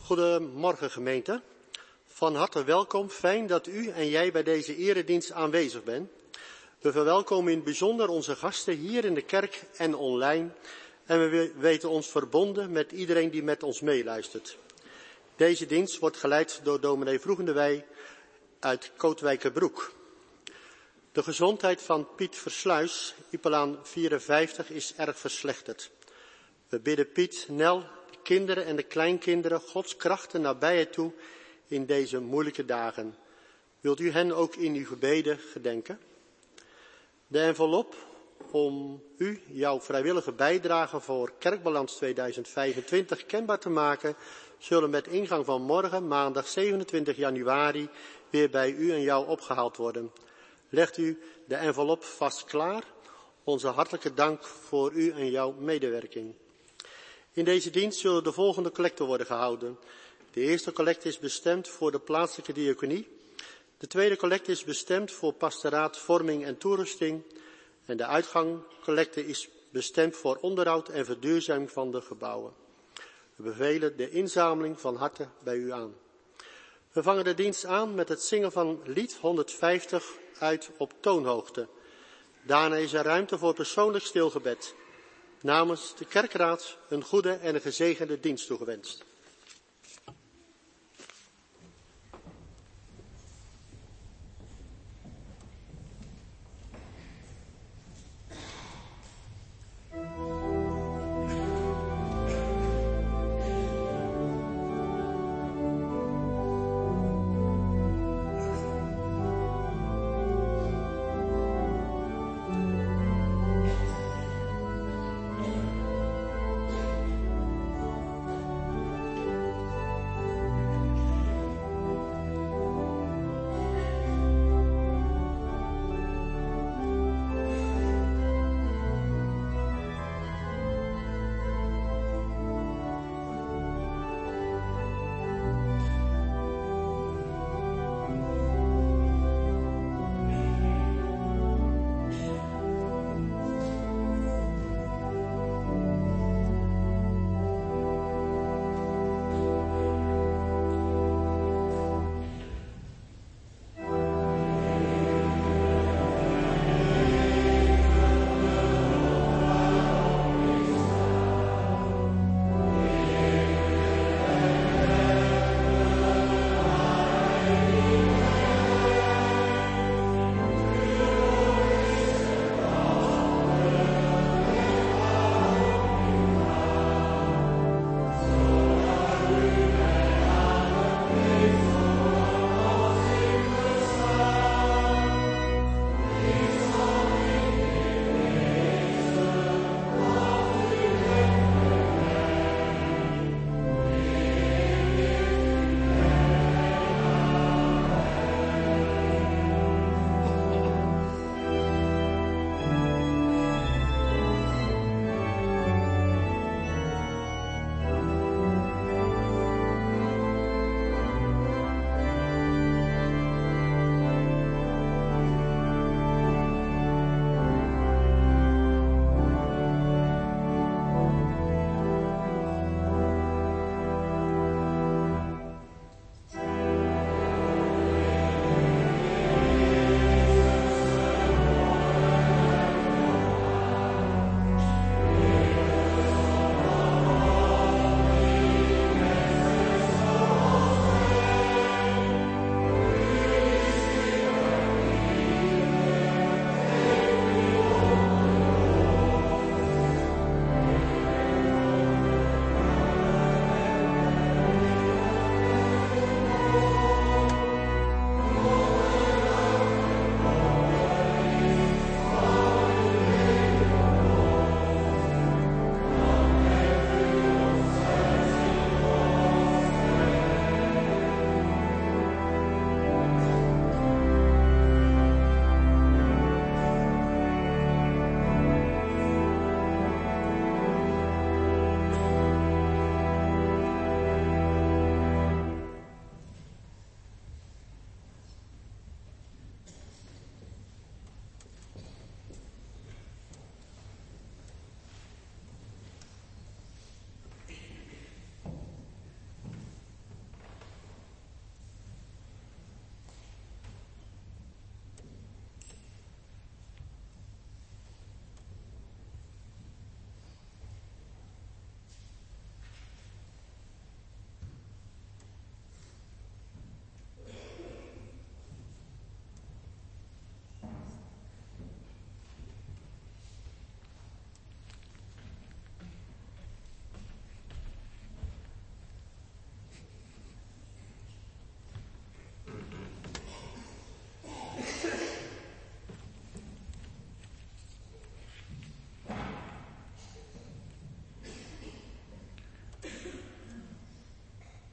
Goedemorgen gemeente. Van harte welkom. Fijn dat u en jij bij deze eredienst aanwezig bent. We verwelkomen in het bijzonder onze gasten hier in de kerk en online. En we weten ons verbonden met iedereen die met ons meeluistert. Deze dienst wordt geleid door dominee Vroegendewij uit Kootwijkerbroek. De gezondheid van Piet Versluis, Ipelaan 54, is erg verslechterd. We bidden Piet, Nel, de kinderen en de kleinkinderen Gods kracht en nabijheid toe in deze moeilijke dagen. Wilt u hen ook in uw gebeden gedenken? De envelop om u jouw vrijwillige bijdrage voor Kerkbalans 2025 kenbaar te maken, zullen met ingang van morgen, maandag 27 januari, weer bij u en jou opgehaald worden. Legt u de envelop vast klaar. Onze hartelijke dank voor u en jouw medewerking. In deze dienst zullen de volgende collecten worden gehouden. De eerste collecte is bestemd voor de plaatselijke diaconie. De tweede collecte is bestemd voor pastoraat, vorming en toerusting. En de uitgangscollecte is bestemd voor onderhoud en verduurzaming van de gebouwen. We bevelen de inzameling van harte bij u aan. We vangen de dienst aan met het zingen van lied 150 uit op toonhoogte. Daarna is er ruimte voor persoonlijk stilgebed. Namens de kerkraad een goede en een gezegende dienst toegewenst.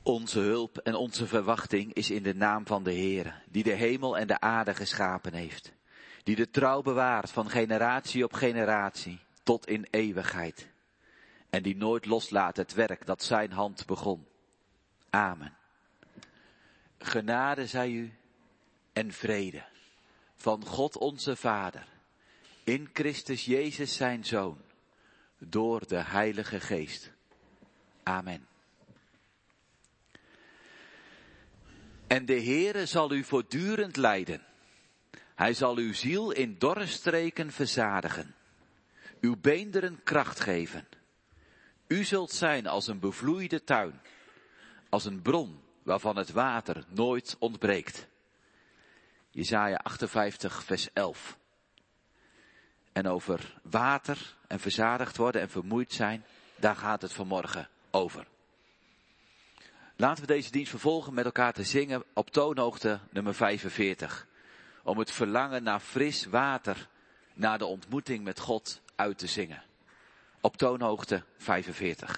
Onze hulp en onze verwachting is in de naam van de Heere, die de hemel en de aarde geschapen heeft. Die de trouw bewaart van generatie op generatie tot in eeuwigheid. En die nooit loslaat het werk dat zijn hand begon. Amen. Genade zij u en vrede van God onze Vader, in Christus Jezus zijn Zoon, door de Heilige Geest. Amen. En de Heere zal u voortdurend leiden. Hij zal uw ziel in dorre streken verzadigen. Uw beenderen kracht geven. U zult zijn als een bevloeide tuin. Als een bron waarvan het water nooit ontbreekt. Jesaja 58 vers 11. En over water en verzadigd worden en vermoeid zijn, daar gaat het vanmorgen over. Laten we deze dienst vervolgen met elkaar te zingen op toonhoogte nummer 45. Om het verlangen naar fris water, naar de ontmoeting met God uit te zingen. Op toonhoogte 45.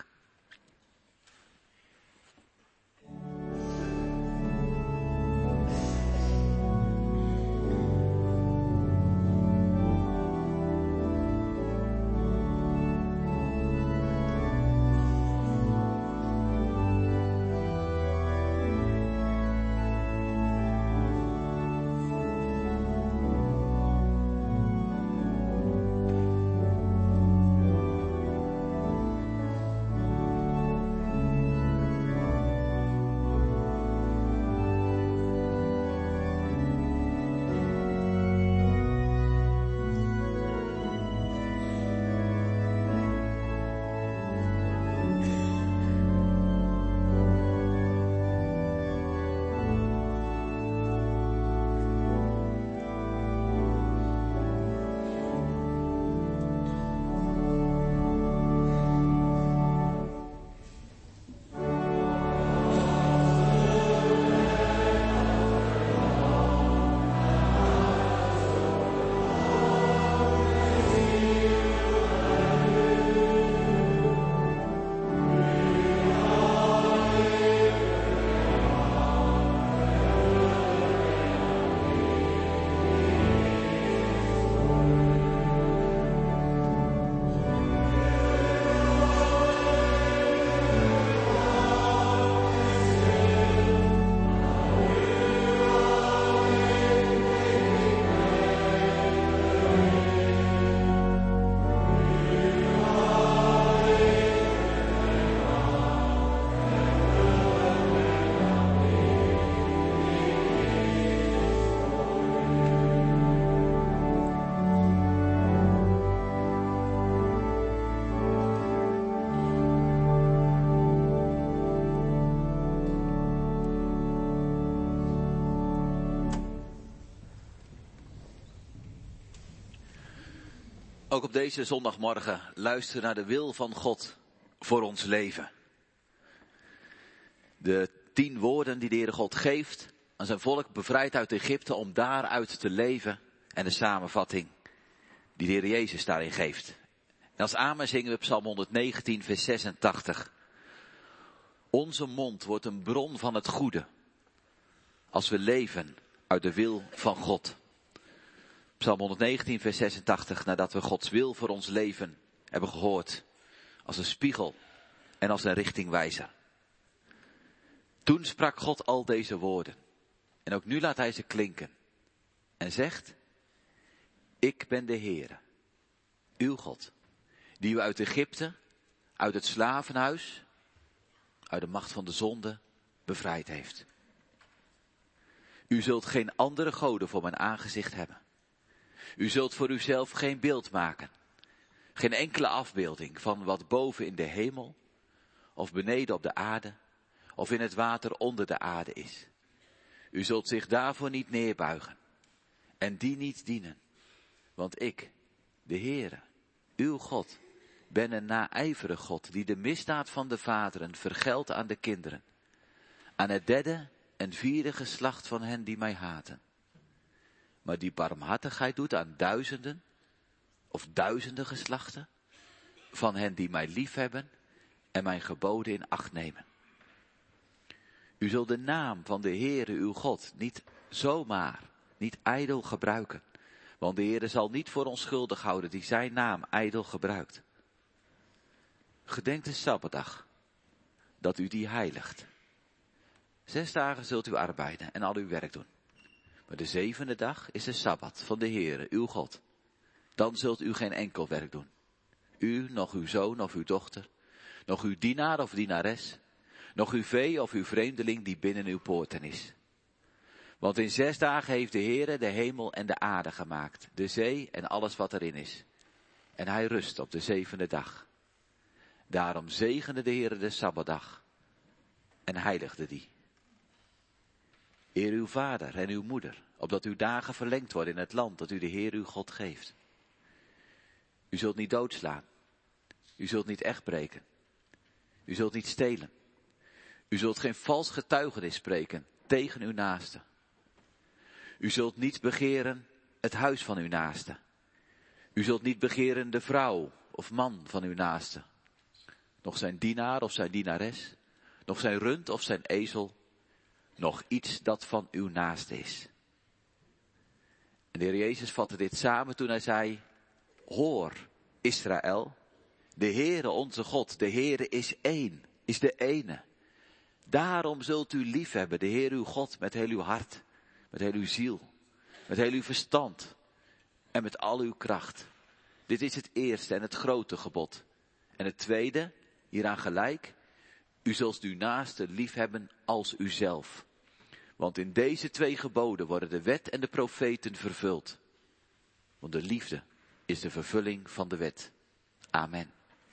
Ook op deze zondagmorgen luisteren naar de wil van God voor ons leven. De 10 woorden die de Heere God geeft aan zijn volk bevrijd uit Egypte om daaruit te leven. En de samenvatting die de Heer Jezus daarin geeft. En als amen zingen we Psalm 119 vers 86. Onze mond wordt een bron van het goede. Als we leven uit de wil van God. Psalm 119 vers 86, nadat we Gods wil voor ons leven hebben gehoord. Als een spiegel en als een richtingwijzer. Toen sprak God al deze woorden. En ook nu laat hij ze klinken. En zegt, ik ben de Heere, uw God, die u uit Egypte, uit het slavenhuis, uit de macht van de zonde, bevrijd heeft. U zult geen andere goden voor mijn aangezicht hebben. U zult voor uzelf geen beeld maken. Geen enkele afbeelding van wat boven in de hemel, of beneden op de aarde, of in het water onder de aarde is. U zult zich daarvoor niet neerbuigen en die niet dienen. Want ik, de Heere, uw God, ben een naijverig God die de misdaad van de vaderen vergeldt aan de kinderen. Aan het 3e en 4e geslacht van hen die mij haten. Maar die barmhartigheid doet aan duizenden of duizenden geslachten van hen die mij liefhebben en mijn geboden in acht nemen. U zult de naam van de Heere uw God niet zomaar, niet ijdel gebruiken. Want de Heere zal niet voor onschuldig houden die zijn naam ijdel gebruikt. Gedenk de Sabbatdag, dat u die heiligt. 6 dagen zult u arbeiden en al uw werk doen. Maar de 7e dag is de Sabbat van de Heere uw God. Dan zult u geen enkel werk doen. U, nog uw zoon of uw dochter, nog uw dienaar of dienares, nog uw vee of uw vreemdeling die binnen uw poorten is. Want in 6 dagen heeft de Heere de hemel en de aarde gemaakt, de zee en alles wat erin is. En hij rust op de 7e dag. Daarom zegende de Heere de Sabbatdag en heiligde die. Eer uw vader en uw moeder, opdat uw dagen verlengd worden in het land dat u de Heer uw God geeft. U zult niet doodslaan. U zult niet echtbreken. U zult niet stelen. U zult geen vals getuigenis spreken tegen uw naaste. U zult niet begeren het huis van uw naaste. U zult niet begeren de vrouw of man van uw naaste. Nog zijn dienaar of zijn dienares. Nog zijn rund of zijn ezel. Nog iets dat van uw naaste is. En de Heer Jezus vatte dit samen toen hij zei: Hoor, Israël, de Heere onze God, de Heere is één, is de ene. Daarom zult u liefhebben, de Heer uw God, met heel uw hart, met heel uw ziel, met heel uw verstand en met al uw kracht. Dit is het eerste en het grote gebod. En het tweede, hieraan gelijk, u zult uw naaste liefhebben als uzelf. Want in deze 2 geboden worden de wet en de profeten vervuld. Want de liefde is de vervulling van de wet. Amen.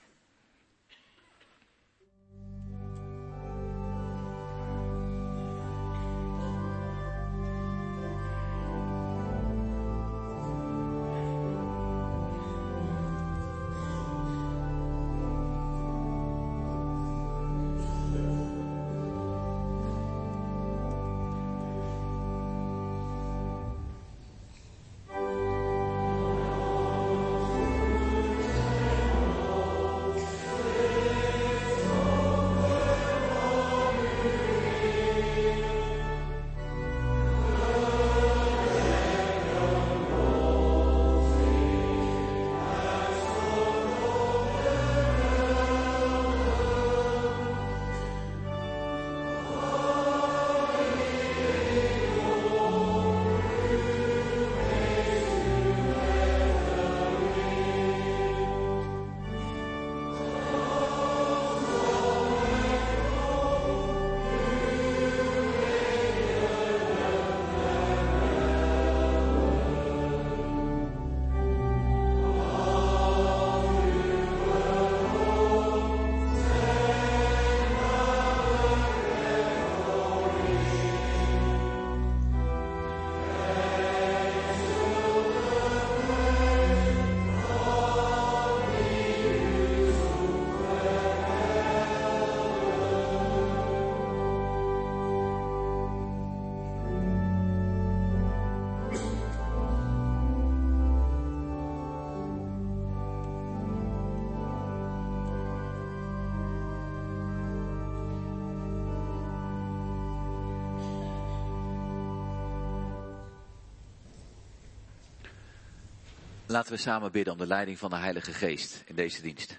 Laten we samen bidden om de leiding van de Heilige Geest in deze dienst.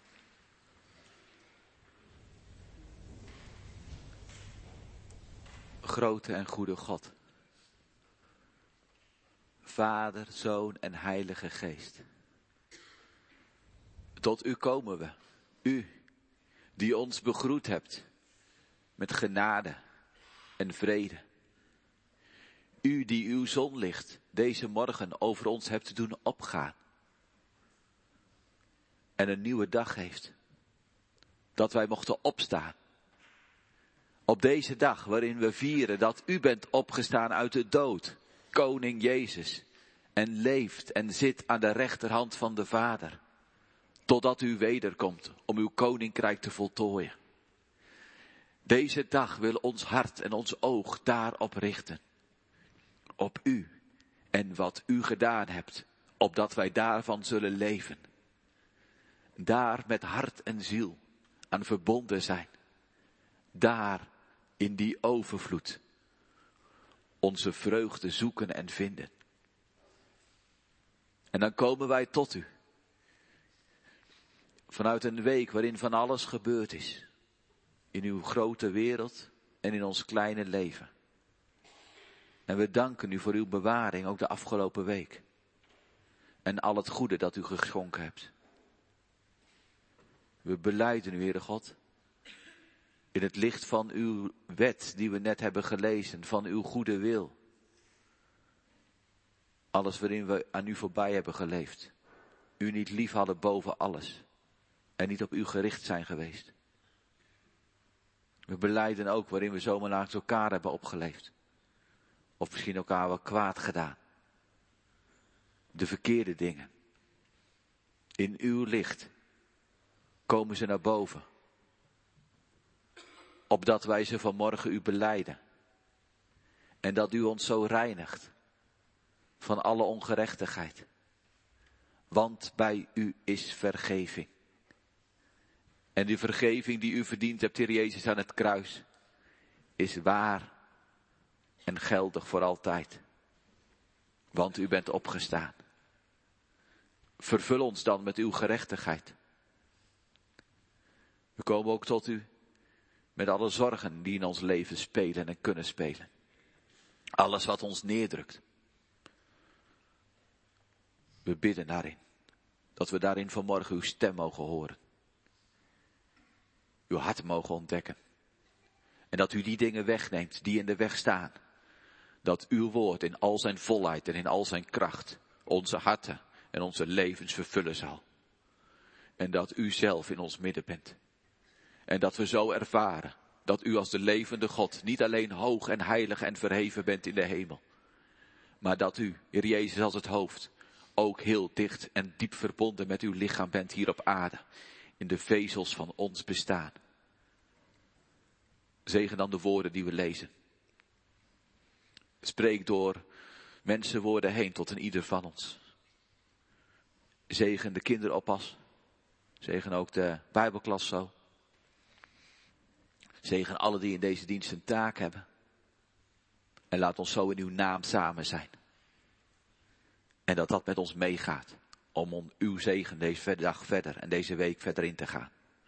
Grote en goede God. Vader, Zoon en Heilige Geest. Tot u komen we. U, die ons begroet hebt met genade en vrede. U die uw zonlicht deze morgen over ons hebt doen opgaan. En een nieuwe dag heeft. Dat wij mochten opstaan. Op deze dag waarin we vieren dat u bent opgestaan uit de dood. Koning Jezus. En leeft en zit aan de rechterhand van de Vader. Totdat u wederkomt om uw koninkrijk te voltooien. Deze dag wil ons hart en ons oog daarop richten. Op u en wat u gedaan hebt, opdat wij daarvan zullen leven. Daar met hart en ziel aan verbonden zijn. Daar in die overvloed onze vreugde zoeken en vinden. En dan komen wij tot u. Vanuit een week waarin van alles gebeurd is. In uw grote wereld en in ons kleine leven. En we danken u voor uw bewaring ook de afgelopen week. En al het goede dat u geschonken hebt. We belijden u, Heere God. In het licht van uw wet die we net hebben gelezen. Van uw goede wil. Alles waarin we aan u voorbij hebben geleefd. U niet lief hadden boven alles. En niet op u gericht zijn geweest. We belijden ook waarin we zomaar naast elkaar hebben opgeleefd. Of misschien elkaar wel kwaad gedaan. De verkeerde dingen. In uw licht komen ze naar boven. Opdat wij ze vanmorgen u belijden. En dat u ons zo reinigt. Van alle ongerechtigheid. Want bij u is vergeving. En die vergeving die u verdiend hebt, Heer Jezus, aan het kruis, is waar en geldig voor altijd. Want u bent opgestaan. Vervul ons dan met uw gerechtigheid. We komen ook tot u met alle zorgen die in ons leven spelen en kunnen spelen. Alles wat ons neerdrukt. We bidden daarin. Dat we daarin vanmorgen uw stem mogen horen. Uw hart mogen ontdekken. En dat u die dingen wegneemt die in de weg staan. Dat uw woord in al zijn volheid en in al zijn kracht onze harten en onze levens vervullen zal. En dat u zelf in ons midden bent. En dat we zo ervaren dat u als de levende God niet alleen hoog en heilig en verheven bent in de hemel. Maar dat u, Heer Jezus als het hoofd, ook heel dicht en diep verbonden met uw lichaam bent hier op aarde. In de vezels van ons bestaan. Zegen dan de woorden die we lezen. Spreek door mensenwoorden heen tot een ieder van ons. Zegen de kinderoppas. Zegen ook de Bijbelklas zo. Zegen alle die in deze dienst een taak hebben. En laat ons zo in uw naam samen zijn. En dat dat met ons meegaat. Om uw zegen deze dag verder en deze week verder in te gaan.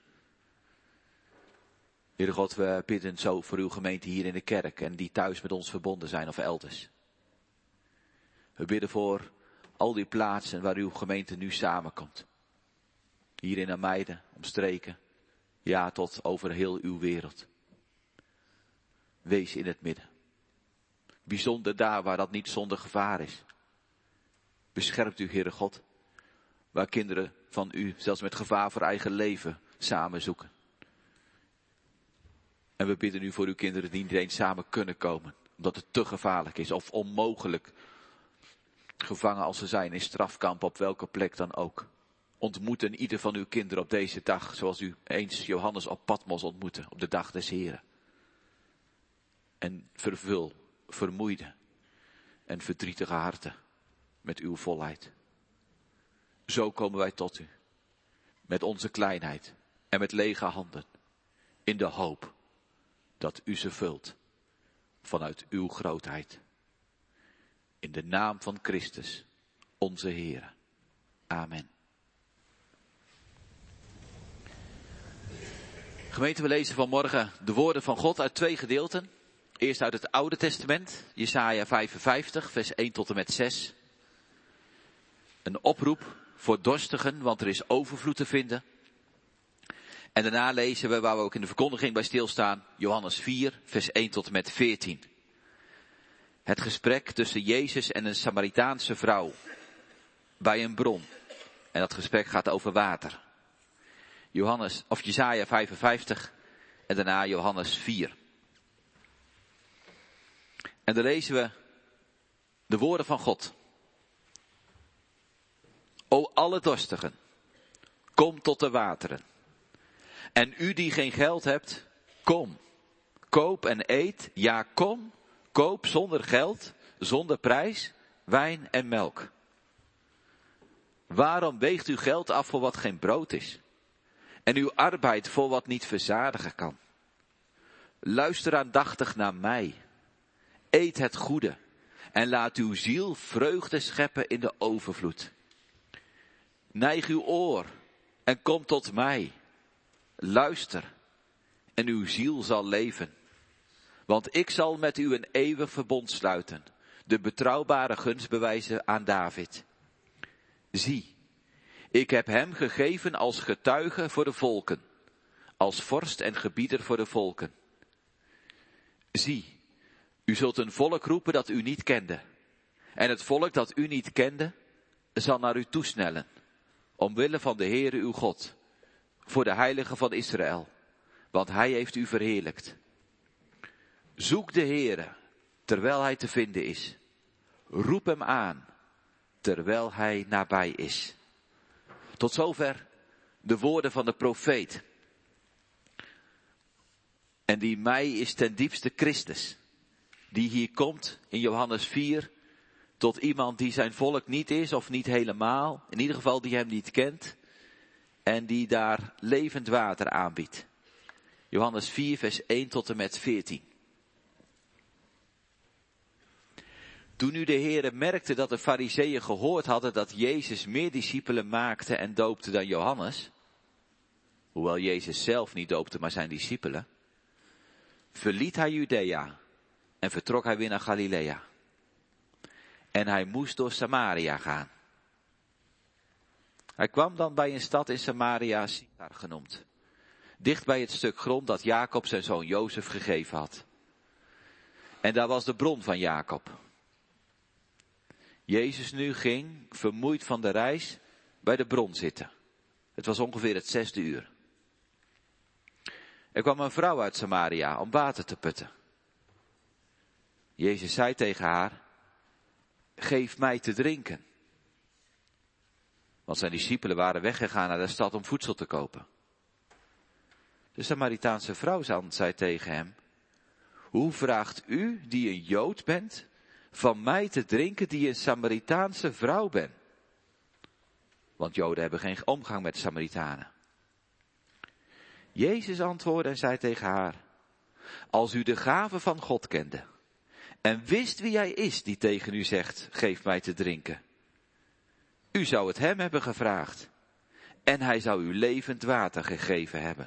Heere God, we bidden zo voor uw gemeente hier in de kerk en die thuis met ons verbonden zijn of elders. We bidden voor al die plaatsen waar uw gemeente nu samenkomt. Hier in Ameiden, omstreken, ja tot over heel uw wereld. Wees in het midden. Bijzonder daar waar dat niet zonder gevaar is. Bescherpt u, Heere God, waar kinderen van u, zelfs met gevaar voor eigen leven, samen zoeken. En we bidden u voor uw kinderen die niet eens samen kunnen komen. Omdat het te gevaarlijk is of onmogelijk. Gevangen als ze zijn in strafkampen op welke plek dan ook. Ontmoeten ieder van uw kinderen op deze dag. Zoals u eens Johannes op Patmos ontmoette. Op de dag des Heren. En vervul vermoeide en verdrietige harten met uw volheid. Zo komen wij tot u. Met onze kleinheid en met lege handen. In de hoop dat u ze vult vanuit uw grootheid. In de naam van Christus, onze Heer. Amen. Gemeente, we lezen vanmorgen de woorden van God uit 2 gedeelten. Eerst uit het Oude Testament, Jesaja 55, vers 1 tot en met 6. Een oproep voor dorstigen, want er is overvloed te vinden. En daarna lezen we, waar we ook in de verkondiging bij stilstaan, Johannes 4, vers 1 tot en met 14. Het gesprek tussen Jezus en een Samaritaanse vrouw bij een bron. En dat gesprek gaat over water. Jesaja 55 en daarna Johannes 4. En dan lezen we de woorden van God. O alle dorstigen, kom tot de wateren. En u die geen geld hebt, kom. Koop en eet, ja kom. Koop zonder geld, zonder prijs, wijn en melk. Waarom weegt u geld af voor wat geen brood is? En uw arbeid voor wat niet verzadigen kan? Luister aandachtig naar mij. Eet het goede en laat uw ziel vreugde scheppen in de overvloed. Neig uw oor en kom tot mij. Luister en uw ziel zal leven. Want ik zal met u een eeuwig verbond sluiten, de betrouwbare gunst bewijzen aan David. Zie, ik heb hem gegeven als getuige voor de volken, als vorst en gebieder voor de volken. Zie, u zult een volk roepen dat u niet kende. En het volk dat u niet kende, zal naar u toesnellen, omwille van de Heere uw God, voor de Heilige van Israël, want hij heeft u verheerlijkt. Zoek de Heere, terwijl hij te vinden is. Roep hem aan, terwijl hij nabij is. Tot zover de woorden van de profeet. En die mij is ten diepste Christus, die hier komt in Johannes 4, tot iemand die zijn volk niet is of niet helemaal, in ieder geval die hem niet kent, en die daar levend water aanbiedt. Johannes 4 vers 1 tot en met 14. Toen nu de Heere merkte dat de Farizeeën gehoord hadden dat Jezus meer discipelen maakte en doopte dan Johannes, hoewel Jezus zelf niet doopte, maar zijn discipelen, verliet hij Judea en vertrok hij weer naar Galilea. En hij moest door Samaria gaan. Hij kwam dan bij een stad in Samaria, Sichar genoemd, dicht bij het stuk grond dat Jacob zijn zoon Jozef gegeven had. En daar was de bron van Jacob. Jezus nu ging, vermoeid van de reis, bij de bron zitten. Het was ongeveer het 6e uur. Er kwam een vrouw uit Samaria om water te putten. Jezus zei tegen haar, geef mij te drinken. Want zijn discipelen waren weggegaan naar de stad om voedsel te kopen. De Samaritaanse vrouw zei tegen hem, hoe vraagt u, die een Jood bent, van mij te drinken die een Samaritaanse vrouw ben? Want Joden hebben geen omgang met Samaritanen. Jezus antwoordde en zei tegen haar, als u de gave van God kende en wist wie hij is die tegen u zegt, geef mij te drinken. U zou het hem hebben gevraagd en hij zou u levend water gegeven hebben.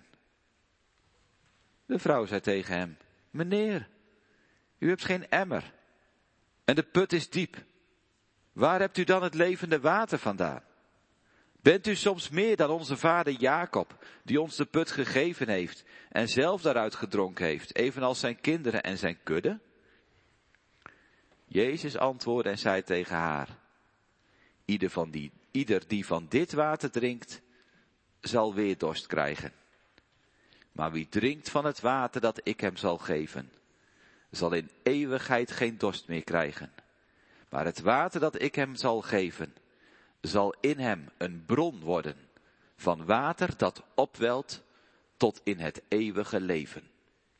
De vrouw zei tegen hem, meneer, u hebt geen emmer en de put is diep. Waar hebt u dan het levende water vandaan? Bent u soms meer dan onze vader Jacob, die ons de put gegeven heeft en zelf daaruit gedronken heeft, evenals zijn kinderen en zijn kudde? Jezus antwoordde en zei tegen haar, ieder die van dit water drinkt, zal weer dorst krijgen. Maar wie drinkt van het water dat ik hem zal geven, zal in eeuwigheid geen dorst meer krijgen. Maar het water dat ik hem zal geven, zal in hem een bron worden van water dat opwelt tot in het eeuwige leven.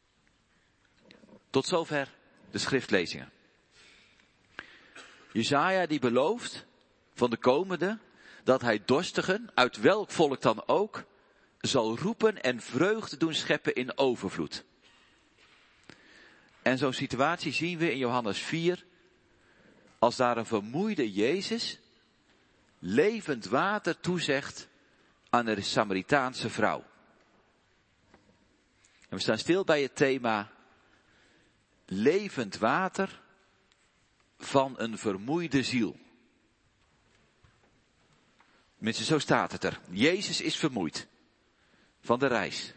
Tot zover de schriftlezingen. Jesaja die belooft van de komende dat hij dorstigen, uit welk volk dan ook, zal roepen en vreugde doen scheppen in overvloed. En zo'n situatie zien we in Johannes 4, als daar een vermoeide Jezus levend water toezegt aan de Samaritaanse vrouw. En we staan stil bij het thema levend water van een vermoeide ziel. Tenminste, zo staat het er. Jezus is vermoeid van de reis.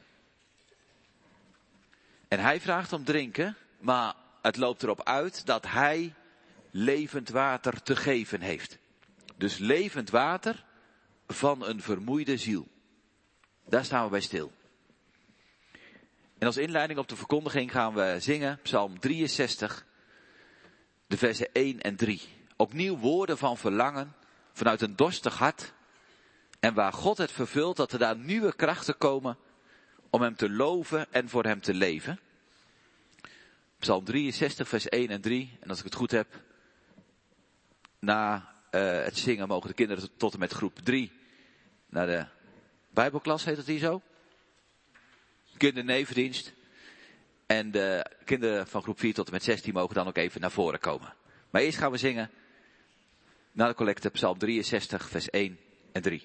En hij vraagt om drinken, maar het loopt erop uit dat hij levend water te geven heeft. Dus levend water van een vermoeide ziel. Daar staan we bij stil. En als inleiding op de verkondiging gaan we zingen Psalm 63, de versen 1 en 3. Opnieuw woorden van verlangen vanuit een dorstig hart. En waar God het vervult, dat er daar nieuwe krachten komen om hem te loven en voor hem te leven. Psalm 63, vers 1 en 3. En als ik het goed heb, na het zingen mogen de kinderen tot en met groep 3 naar de Bijbelklas, heet het hier zo? Kindernevendienst. En de kinderen van groep 4 tot en met 16 mogen dan ook even naar voren komen. Maar eerst gaan we zingen na de collecte Psalm 63, vers 1 en 3.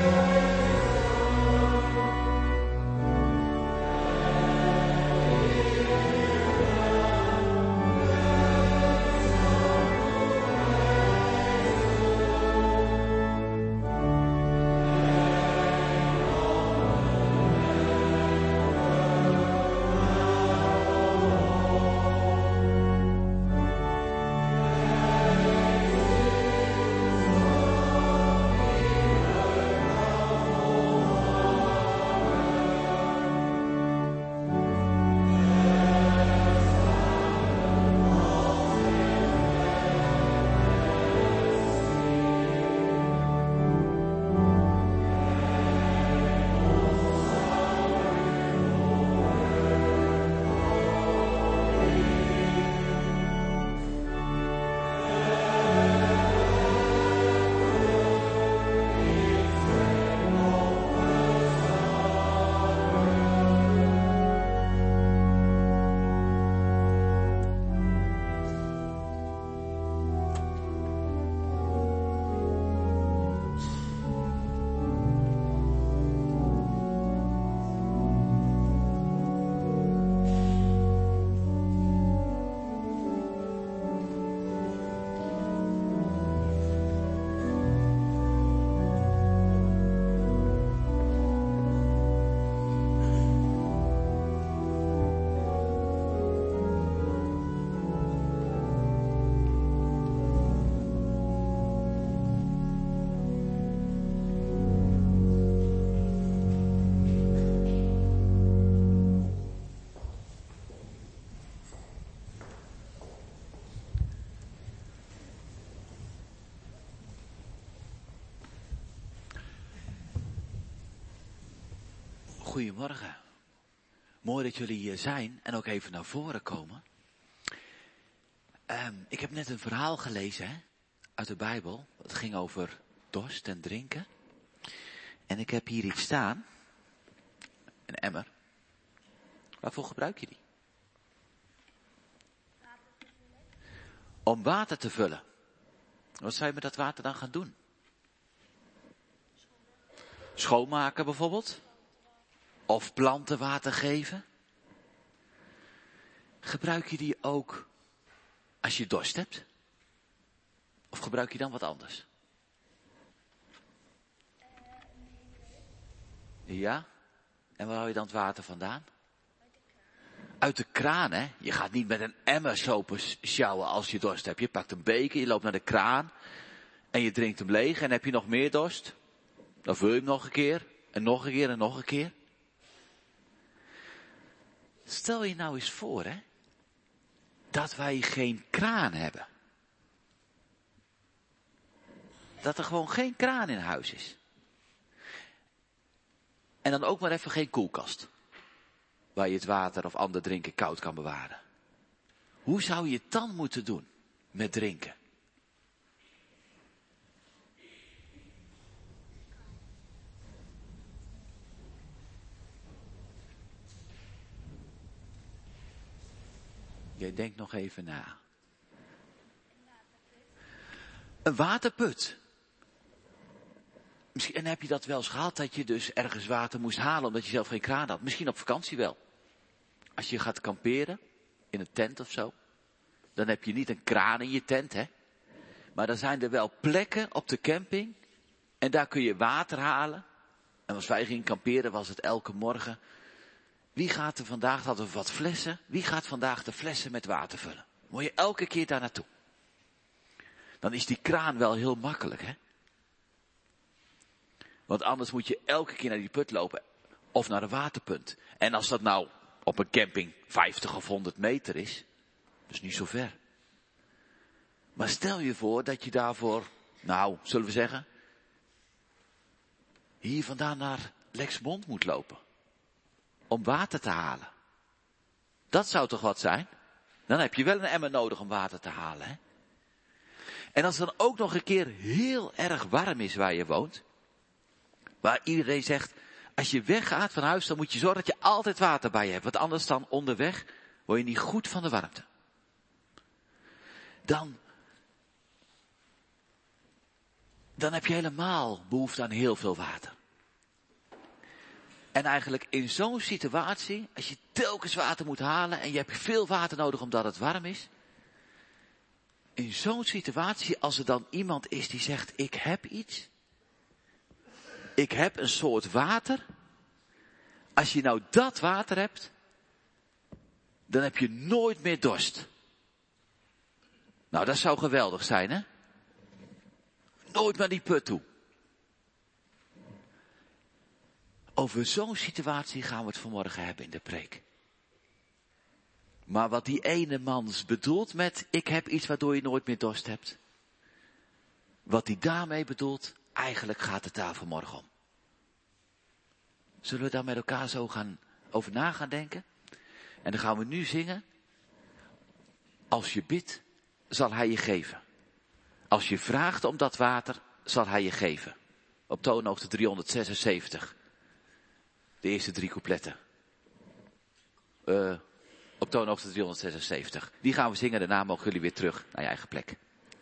Goedemorgen. Mooi dat jullie hier zijn en ook even naar voren komen. Ik heb net een verhaal gelezen uit de Bijbel. Het ging over dorst en drinken. En ik heb hier iets staan. Een emmer. Waarvoor gebruik je die? Om water te vullen. Wat zou je met dat water dan gaan doen? Schoonmaken bijvoorbeeld? Of planten water geven? Gebruik je die ook als je dorst hebt? Of gebruik je dan wat anders? Ja? En waar haal je dan het water vandaan? Uit de kraan, hè? Je gaat niet met een emmer sopen sjouwen als je dorst hebt. Je pakt een beker, je loopt naar de kraan en je drinkt hem leeg. En heb je nog meer dorst? Dan vul je hem nog een keer en nog een keer en nog een keer. Stel je nou eens voor, hè, dat wij geen kraan hebben. Dat er gewoon geen kraan in huis is. En dan ook maar even geen koelkast. Waar je het water of ander drinken koud kan bewaren. Hoe zou je het dan moeten doen met drinken? Jij denkt nog even na. Een waterput. Misschien, en heb je dat wel eens gehad, dat je dus ergens water moest halen omdat je zelf geen kraan had? Misschien op vakantie wel. Als je gaat kamperen, in een tent of zo, dan heb je niet een kraan in je tent, hè. Maar dan zijn er wel plekken op de camping en daar kun je water halen. En als wij gingen kamperen was het elke morgen. Wie gaat er vandaag, hadden we wat flessen, wie gaat vandaag de flessen met water vullen? Moet je elke keer daar naartoe. Dan is die kraan wel heel makkelijk, hè. Want anders moet je elke keer naar die put lopen of naar een waterpunt. En als dat nou op een camping 50 of 100 meter is, dus niet zo ver. Maar stel je voor dat je daarvoor, nou, zullen we zeggen, hier vandaan naar Lexmond moet lopen. Om water te halen. Dat zou toch wat zijn? Dan heb je wel een emmer nodig om water te halen, hè? En als het dan ook nog een keer heel erg warm is waar je woont, waar iedereen zegt, als je weggaat van huis, dan moet je zorgen dat je altijd water bij je hebt. Want anders dan onderweg word je niet goed van de warmte. Dan dan heb je helemaal behoefte aan heel veel water. En eigenlijk in zo'n situatie, als je telkens water moet halen en je hebt veel water nodig omdat het warm is. In zo'n situatie, als er dan iemand is die zegt, ik heb iets. Ik heb een soort water. Als je nou dat water hebt, dan heb je nooit meer dorst. Nou, dat zou geweldig zijn, hè? Nooit naar die put toe. Over zo'n situatie gaan we het vanmorgen hebben in de preek. Maar wat die ene man bedoelt met, ik heb iets waardoor je nooit meer dorst hebt. Wat hij daarmee bedoelt, eigenlijk gaat het daar vanmorgen om. Zullen we daar met elkaar zo over na gaan denken? En dan gaan we nu zingen. Als je bidt, zal hij je geven. Als je vraagt om dat water, zal hij je geven. Op toonhoogte 376. De eerste 3 coupletten. Op toonhoogte 376. Die gaan we zingen, daarna mogen jullie weer terug naar je eigen plek.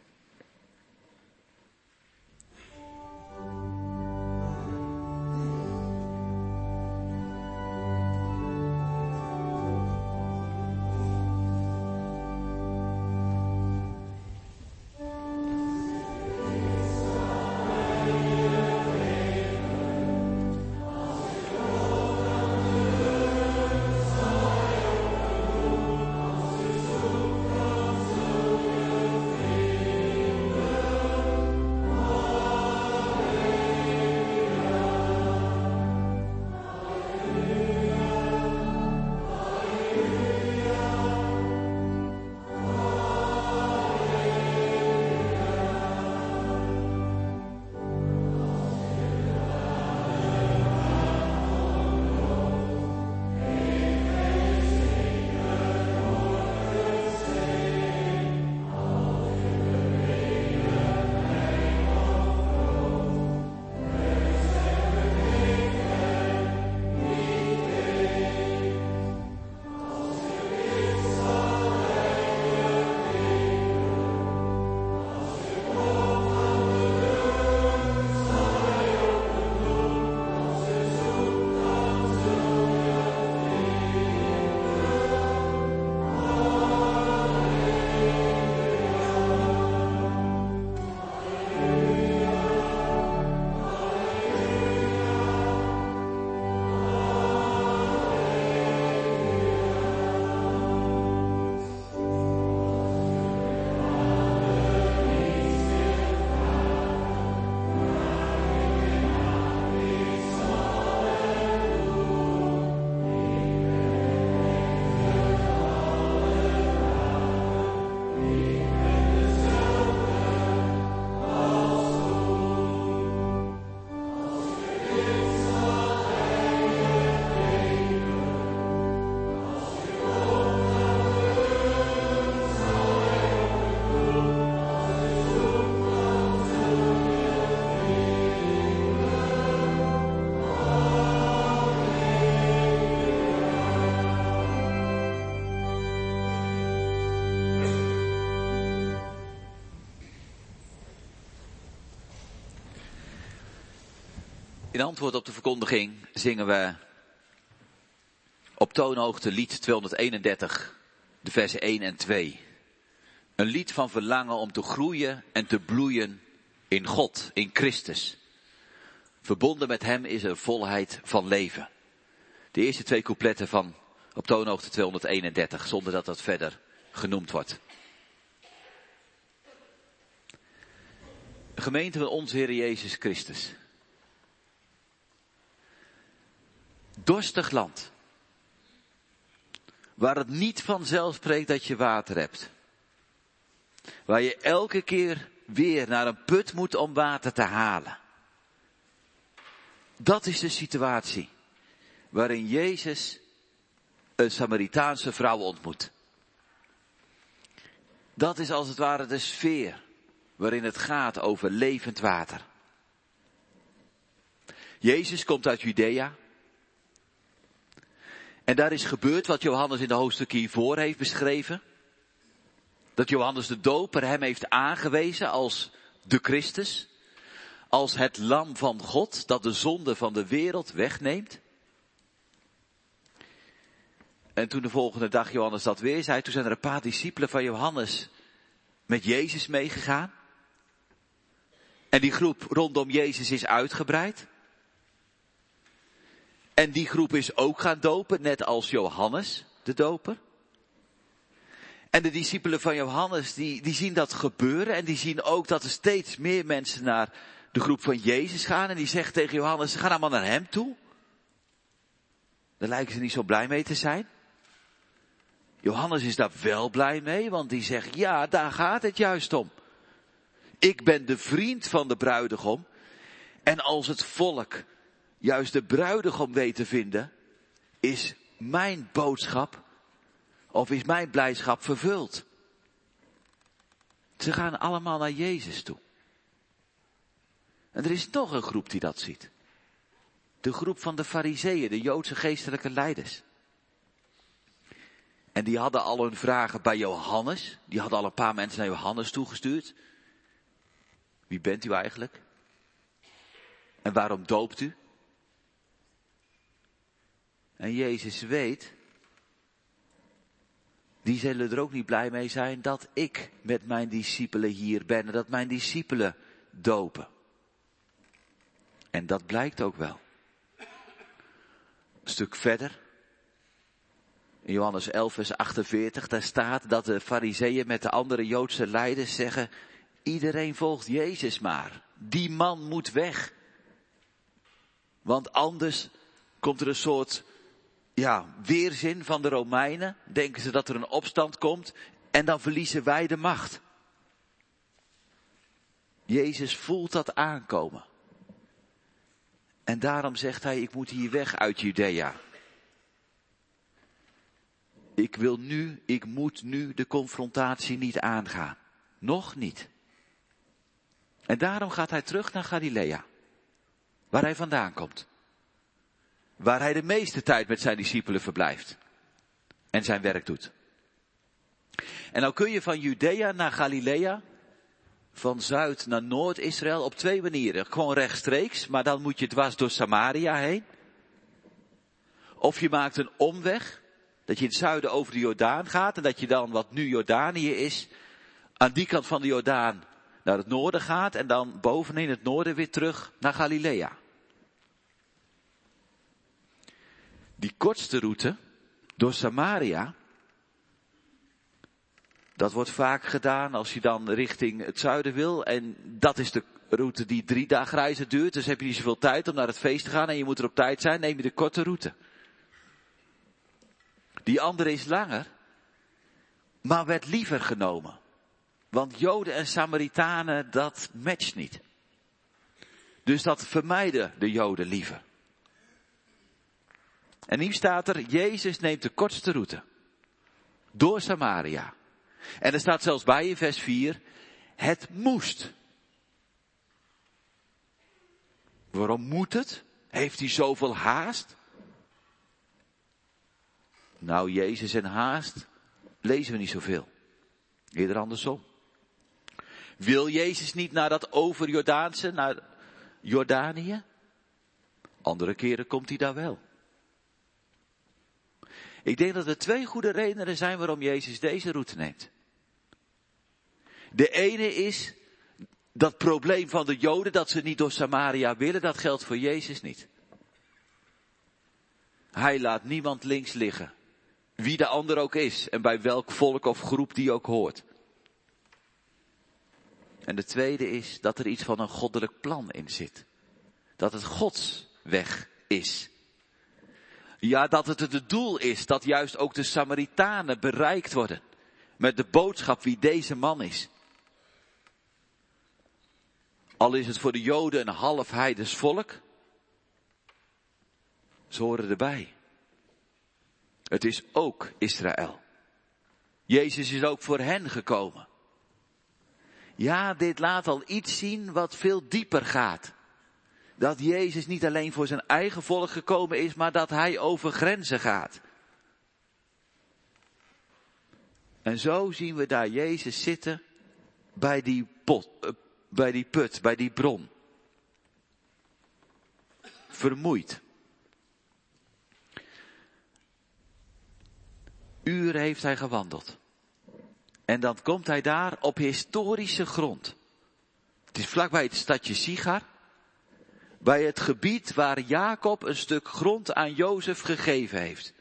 In antwoord op de verkondiging zingen we op toonhoogte lied 231, de versen 1 en 2. Een lied van verlangen om te groeien en te bloeien in God, in Christus. Verbonden met hem is er volheid van leven. De eerste 2 coupletten van op toonhoogte 231, zonder dat dat verder genoemd wordt. De gemeente van onze Heer Jezus Christus. Dorstig land. Waar het niet vanzelf spreekt dat je water hebt. Waar je elke keer weer naar een put moet om water te halen. Dat is de situatie waarin Jezus een Samaritaanse vrouw ontmoet. Dat is als het ware de sfeer waarin het gaat over levend water. Jezus komt uit Judea. En daar is gebeurd wat Johannes in de hoofdstuk hiervoor heeft beschreven. Dat Johannes de Doper hem heeft aangewezen als de Christus. als het lam van God dat de zonde van de wereld wegneemt. En toen de volgende dag Johannes dat weer zei, toen zijn er een paar discipelen van Johannes met Jezus meegegaan. En die groep rondom Jezus is uitgebreid. En die groep is ook gaan dopen, net als Johannes de doper. En de discipelen van Johannes, die zien dat gebeuren. En die zien ook dat er steeds meer mensen naar de groep van Jezus gaan. En die zeggen tegen Johannes, ga allemaal naar hem toe. Daar lijken ze niet zo blij mee te zijn. Johannes is daar wel blij mee, want die zegt, ja, daar gaat het juist om. Ik ben de vriend van de bruidegom. En als het volk juist de bruidegom weet te vinden, is mijn boodschap, of is mijn blijdschap vervuld. Ze gaan allemaal naar Jezus toe. En er is nog een groep die dat ziet. De groep van de Farizeeën, de Joodse geestelijke leiders. En die hadden al hun vragen bij Johannes. Die hadden al een paar mensen naar Johannes toegestuurd. Wie bent u eigenlijk? En waarom doopt u? En Jezus weet, die zullen er ook niet blij mee zijn dat ik met mijn discipelen hier ben. En dat mijn discipelen dopen. En dat blijkt ook wel. Een stuk verder. In Johannes 11 vers 48, daar staat dat de Farizeeën met de andere Joodse leiders zeggen, iedereen volgt Jezus maar. Die man moet weg. Want anders komt er een soort, weerzin van de Romeinen. Denken ze dat er een opstand komt en dan verliezen wij de macht. Jezus voelt dat aankomen. En daarom zegt hij, ik moet hier weg uit Judea. Ik moet nu de confrontatie niet aangaan. Nog niet. En daarom gaat hij terug naar Galilea. Waar hij vandaan komt. Waar hij de meeste tijd met zijn discipelen verblijft. En zijn werk doet. En nou kun je van Judea naar Galilea, van Zuid naar Noord-Israël, op twee manieren. Gewoon rechtstreeks, maar dan moet je dwars door Samaria heen. Of je maakt een omweg. Dat je in het zuiden over de Jordaan gaat en dat je dan, wat nu Jordanië is, aan die kant van de Jordaan naar het noorden gaat en dan bovenin het noorden weer terug naar Galilea. Die kortste route door Samaria, dat wordt vaak gedaan als je dan richting het zuiden wil. En dat is de route die 3 dagen reizen duurt. Dus heb je niet zoveel tijd om naar het feest te gaan en je moet er op tijd zijn, neem je de korte route. Die andere is langer, maar werd liever genomen. Want Joden en Samaritanen, dat matcht niet. Dus dat vermijden de Joden liever. En hier staat er, Jezus neemt de kortste route. Door Samaria. En er staat zelfs bij in vers 4, het moest. Waarom moet het? Heeft hij zoveel haast? Nou, Jezus en haast lezen we niet zoveel. Eerder andersom. Wil Jezus niet naar dat overjordaanse, naar Jordanië? Andere keren komt hij daar wel. Ik denk dat er 2 goede redenen zijn waarom Jezus deze route neemt. De ene is dat probleem van de Joden dat ze niet door Samaria willen, dat geldt voor Jezus niet. Hij laat niemand links liggen. Wie de ander ook is en bij welk volk of groep die ook hoort. En de tweede is dat er iets van een goddelijk plan in zit. Dat het Gods weg is. Ja, dat het doel is dat juist ook de Samaritanen bereikt worden. Met de boodschap wie deze man is. Al is het voor de Joden een half heidens volk. Ze horen erbij. Het is ook Israël. Jezus is ook voor hen gekomen. Ja, dit laat al iets zien wat veel dieper gaat. Dat Jezus niet alleen voor zijn eigen volk gekomen is, maar dat hij over grenzen gaat. En zo zien we daar Jezus zitten bij die put, bij die bron. vermoeid. Uren heeft hij gewandeld. En dan komt hij daar op historische grond. Het is vlakbij het stadje Sigar. Bij het gebied waar Jacob een stuk grond aan Jozef gegeven heeft.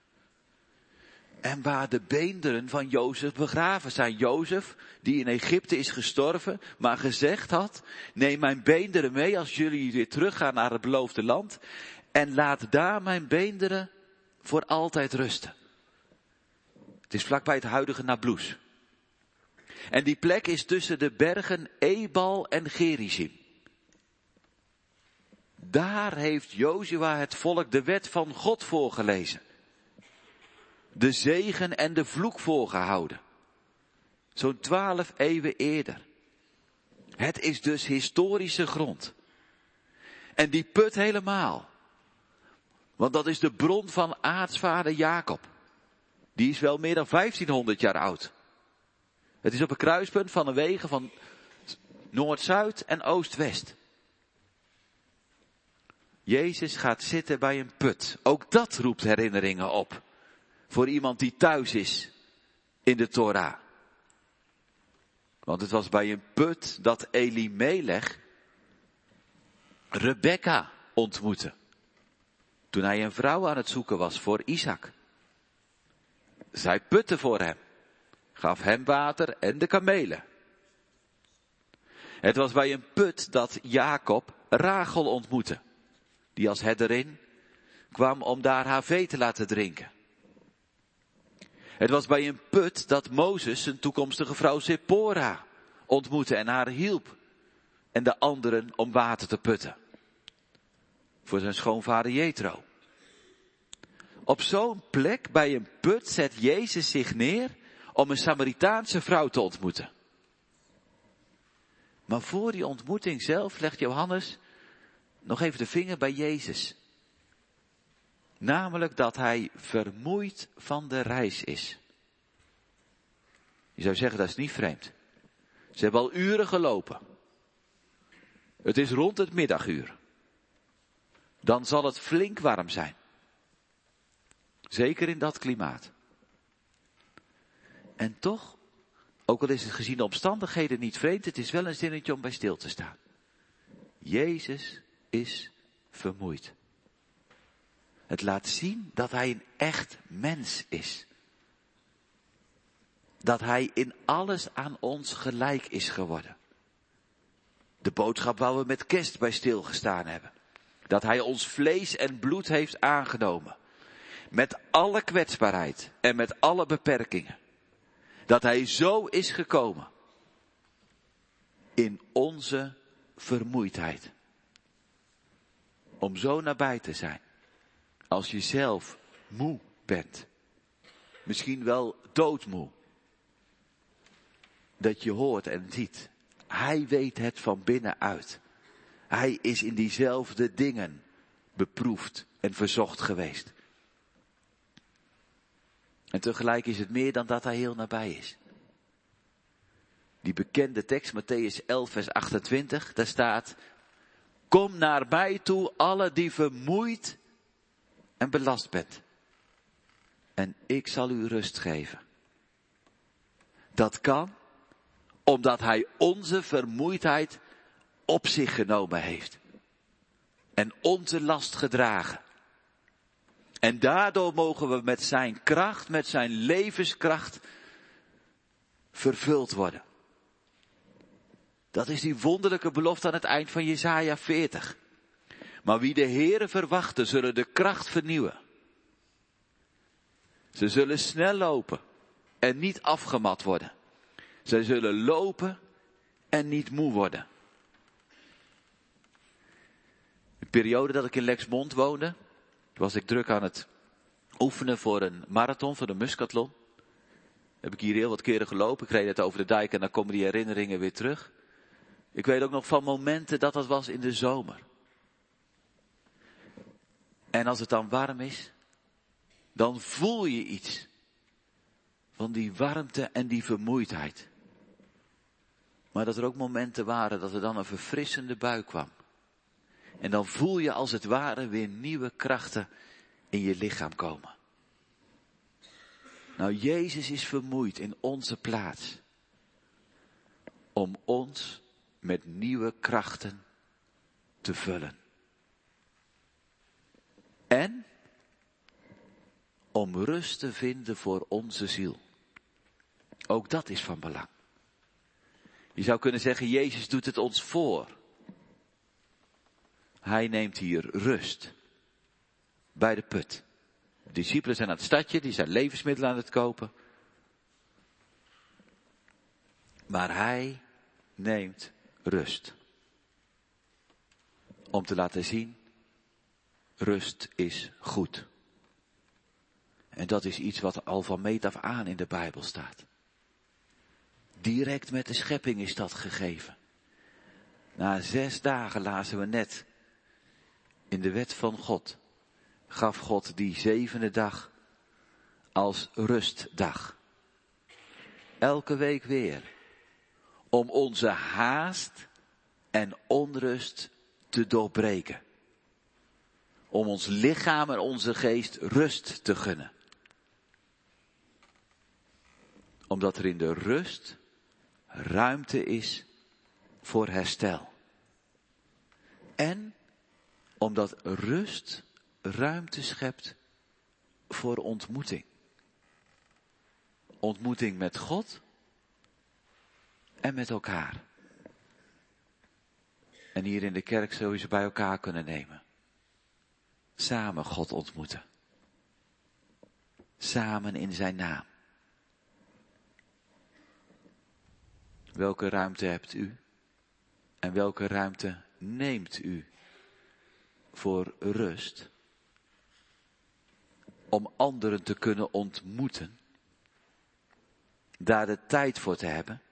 En waar de beenderen van Jozef begraven zijn. Jozef, die in Egypte is gestorven, maar gezegd had, neem mijn beenderen mee als jullie weer teruggaan naar het beloofde land. En laat daar mijn beenderen voor altijd rusten. Het is vlakbij het huidige Nablus. En die plek is tussen de bergen Ebal en Gerizim. Daar heeft Jozua het volk de wet van God voorgelezen. De zegen en de vloek voorgehouden. Zo'n 12 eeuwen eerder. Het is dus historische grond. En die put helemaal. Want dat is de bron van aartsvader Jacob. Die is wel meer dan 1500 jaar oud. Het is op een kruispunt van de wegen van Noord-Zuid en Oost-West. Jezus gaat zitten bij een put. Ook dat roept herinneringen op. Voor iemand die thuis is in de Torah. Want het was bij een put dat Elimelech Rebekka ontmoette. Toen hij een vrouw aan het zoeken was voor Isaac. Zij putte voor hem. Gaf hem water en de kamelen. Het was bij een put dat Jacob Rachel ontmoette. Die als herderin kwam om daar haar vee te laten drinken. Het was bij een put dat Mozes zijn toekomstige vrouw Zippora ontmoette en haar hielp. En de anderen om water te putten. Voor zijn schoonvader Jethro. Op zo'n plek bij een put zet Jezus zich neer om een Samaritaanse vrouw te ontmoeten. Maar voor die ontmoeting zelf legt Johannes nog even de vinger bij Jezus. Namelijk dat hij vermoeid van de reis is. Je zou zeggen, dat is niet vreemd. Ze hebben al uren gelopen. Het is rond het middaguur. Dan zal het flink warm zijn. Zeker in dat klimaat. En toch, ook al is het gezien de omstandigheden niet vreemd, het is wel een zinnetje om bij stil te staan. Jezus is vermoeid. Het laat zien dat hij een echt mens is. Dat hij in alles aan ons gelijk is geworden. De boodschap waar we met kerst bij stilgestaan hebben. Dat hij ons vlees en bloed heeft aangenomen. Met alle kwetsbaarheid en met alle beperkingen. Dat hij zo is gekomen. In onze vermoeidheid. Om zo nabij te zijn. Als je zelf moe bent. Misschien wel doodmoe. Dat je hoort en ziet. Hij weet het van binnenuit. Hij is in diezelfde dingen beproefd en verzocht geweest. En tegelijk is het meer dan dat hij heel nabij is. Die bekende tekst, Mattheüs 11 vers 28, daar staat: kom naar mij toe, alle die vermoeid en belast bent. En ik zal u rust geven. Dat kan omdat hij onze vermoeidheid op zich genomen heeft. En onze last gedragen. En daardoor mogen we met zijn kracht, met zijn levenskracht vervuld worden. Dat is die wonderlijke belofte aan het eind van Jesaja 40. Maar wie de Heere verwachten, zullen de kracht vernieuwen. Ze zullen snel lopen en niet afgemat worden. Zij zullen lopen en niet moe worden. De periode dat ik in Lexmond woonde, was ik druk aan het oefenen voor een marathon, voor de Muscatlon. Heb ik hier heel wat keren gelopen. Ik reed het over de dijk en dan komen die herinneringen weer terug. Ik weet ook nog van momenten dat dat was in de zomer. En als het dan warm is, dan voel je iets van die warmte en die vermoeidheid. Maar dat er ook momenten waren dat er dan een verfrissende bui kwam. En dan voel je als het ware weer nieuwe krachten in je lichaam komen. Nou, Jezus is vermoeid in onze plaats. Om ons met nieuwe krachten te vullen. En om rust te vinden voor onze ziel. Ook dat is van belang. Je zou kunnen zeggen, Jezus doet het ons voor. Hij neemt hier rust. Bij de put. De discipelen zijn aan het stadje, die zijn levensmiddelen aan het kopen. Maar hij neemt rust. Om te laten zien, rust is goed. En dat is iets wat al van meet af aan in de Bijbel staat. Direct met de schepping is dat gegeven. Na 6 dagen lazen we net in de wet van God. Gaf God die 7e dag als rustdag. Elke week weer. Om onze haast en onrust te doorbreken. Om ons lichaam en onze geest rust te gunnen. Omdat er in de rust ruimte is voor herstel. En omdat rust ruimte schept voor ontmoeting. Ontmoeting met God en met elkaar. En hier in de kerk zul je ze bij elkaar kunnen nemen. Samen God ontmoeten. Samen in zijn naam. Welke ruimte hebt u? En welke ruimte neemt u voor rust? Om anderen te kunnen ontmoeten. Daar de tijd voor te hebben.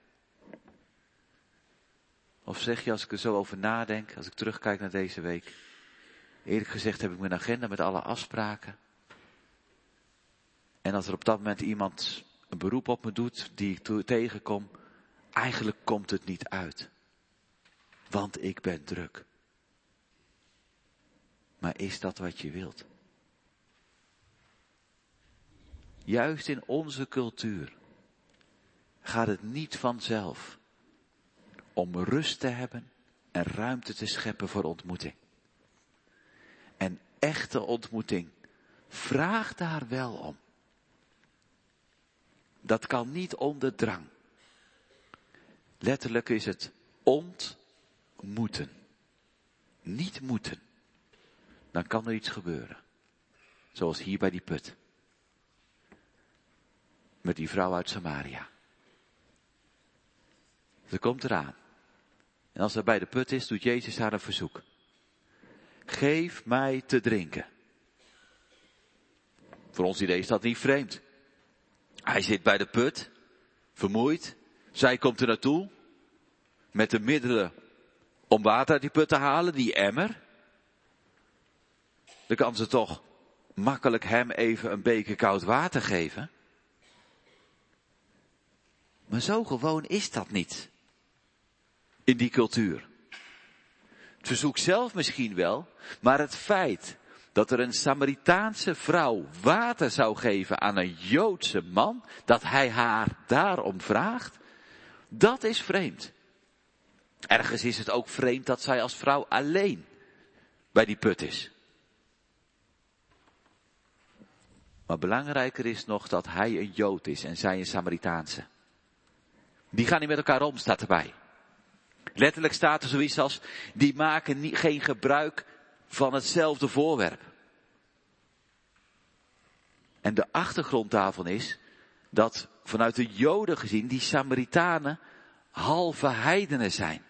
Of zeg je, als ik er zo over nadenk, als ik terugkijk naar deze week. Eerlijk gezegd heb ik mijn agenda met alle afspraken. En als er op dat moment iemand een beroep op me doet, die ik tegenkom. Eigenlijk komt het niet uit. Want ik ben druk. Maar is dat wat je wilt? Juist in onze cultuur gaat het niet vanzelf om rust te hebben en ruimte te scheppen voor ontmoeting. En echte ontmoeting vraagt daar wel om. Dat kan niet onder drang. Letterlijk is het ontmoeten. Niet moeten. Dan kan er iets gebeuren. Zoals hier bij die put. Met die vrouw uit Samaria. Ze komt eraan. En als ze bij de put is, doet Jezus haar een verzoek. Geef mij te drinken. Voor ons idee is dat niet vreemd. Hij zit bij de put. Vermoeid. Zij komt er naartoe. Met de middelen om water uit die put te halen. Die emmer. Dan kan ze toch makkelijk hem even een beker koud water geven. Maar zo gewoon is dat niet. In die cultuur. Het verzoek zelf misschien wel. Maar het feit dat er een Samaritaanse vrouw water zou geven aan een Joodse man. Dat hij haar daarom vraagt. Dat is vreemd. Ergens is het ook vreemd dat zij als vrouw alleen bij die put is. Maar belangrijker is nog dat hij een Jood is en zij een Samaritaanse. Die gaan niet met elkaar om, staat erbij. Letterlijk staat er zoiets als, die maken geen gebruik van hetzelfde voorwerp. En de achtergrond daarvan is, dat vanuit de Joden gezien, die Samaritanen halve heidenen zijn.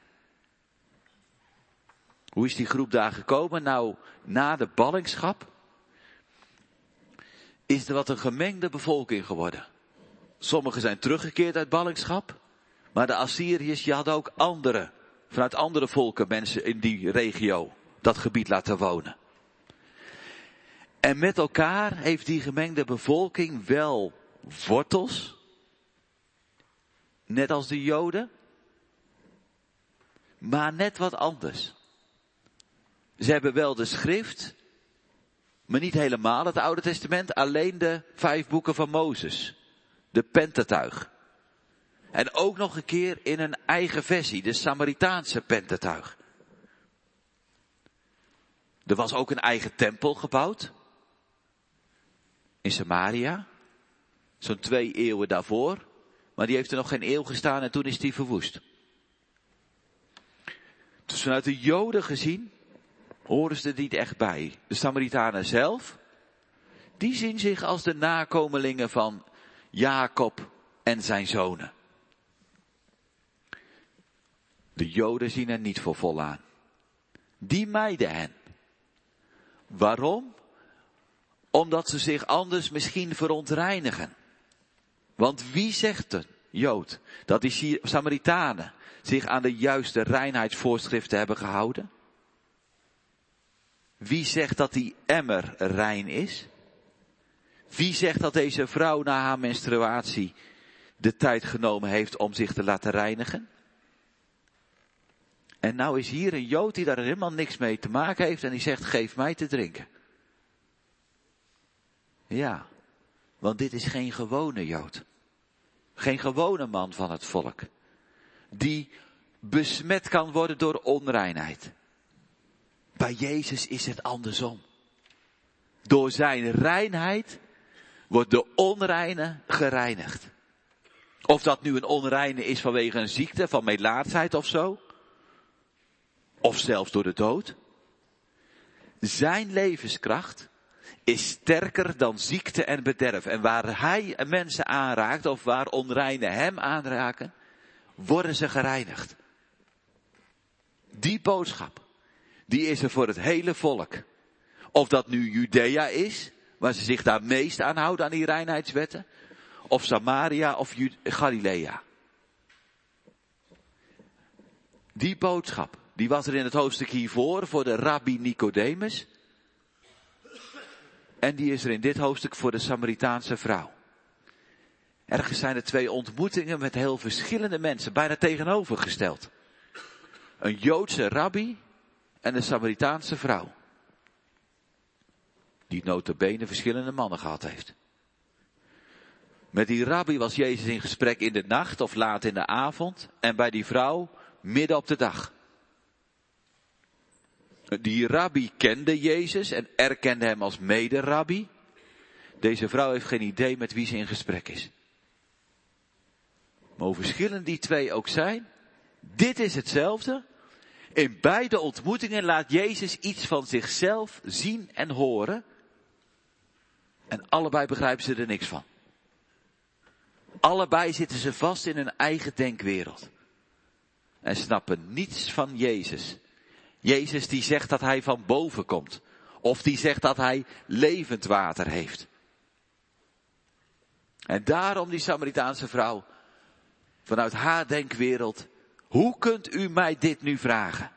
Hoe is die groep daar gekomen? Nou, na de ballingschap is er wat een gemengde bevolking geworden. Sommigen zijn teruggekeerd uit ballingschap. Maar de Assyriërs, die hadden ook vanuit andere volken mensen in die regio, dat gebied laten wonen. En met elkaar heeft die gemengde bevolking wel wortels. Net als de Joden. Maar net wat anders. Ze hebben wel de schrift, maar niet helemaal het Oude Testament. Alleen de 5 boeken van Mozes. De Pentateuch. En ook nog een keer in een eigen versie, de Samaritaanse Pentateuch. Er was ook een eigen tempel gebouwd. In Samaria. Zo'n 2 eeuwen daarvoor. Maar die heeft er nog geen eeuw gestaan en toen is die verwoest. Dus vanuit de Joden gezien horen ze er niet echt bij. De Samaritanen zelf, die zien zich als de nakomelingen van Jacob en zijn zonen. De Joden zien er niet voor vol aan. Die mijden hen. Waarom? Omdat ze zich anders misschien verontreinigen. Want wie zegt een Jood dat die Samaritanen zich aan de juiste reinheidsvoorschriften hebben gehouden? Wie zegt dat die emmer rein is? Wie zegt dat deze vrouw na haar menstruatie de tijd genomen heeft om zich te laten reinigen? En nou is hier een Jood die daar helemaal niks mee te maken heeft en die zegt, geef mij te drinken. Ja, want dit is geen gewone Jood. Geen gewone man van het volk. Die besmet kan worden door onreinheid. Bij Jezus is het andersom. Door zijn reinheid wordt de onreine gereinigd. Of dat nu een onreine is vanwege een ziekte, van melaatsheid of zo. Of zelfs door de dood. Zijn levenskracht is sterker dan ziekte en bederf. En waar hij mensen aanraakt, of waar onreinen hem aanraken, worden ze gereinigd. Die boodschap, die is er voor het hele volk. Of dat nu Judea is, waar ze zich daar meest aan houden aan die reinheidswetten. Of Samaria of Galilea. Die boodschap, die was er in het hoofdstuk hiervoor voor de rabbi Nicodemus. En die is er in dit hoofdstuk voor de Samaritaanse vrouw. Ergens zijn er 2 ontmoetingen met heel verschillende mensen, bijna tegenovergesteld. Een Joodse rabbi en een Samaritaanse vrouw. Die nota bene verschillende mannen gehad heeft. Met die rabbi was Jezus in gesprek in de nacht of laat in de avond. En bij die vrouw midden op de dag. Die rabbi kende Jezus en erkende hem als mede-rabbi. Deze vrouw heeft geen idee met wie ze in gesprek is. Maar hoe verschillend die 2 ook zijn, dit is hetzelfde. In beide ontmoetingen laat Jezus iets van zichzelf zien en horen. En allebei begrijpen ze er niks van. Allebei zitten ze vast in hun eigen denkwereld. En snappen niets van Jezus. Jezus die zegt dat hij van boven komt. Of die zegt dat hij levend water heeft. En daarom die Samaritaanse vrouw, vanuit haar denkwereld, hoe kunt u mij dit nu vragen?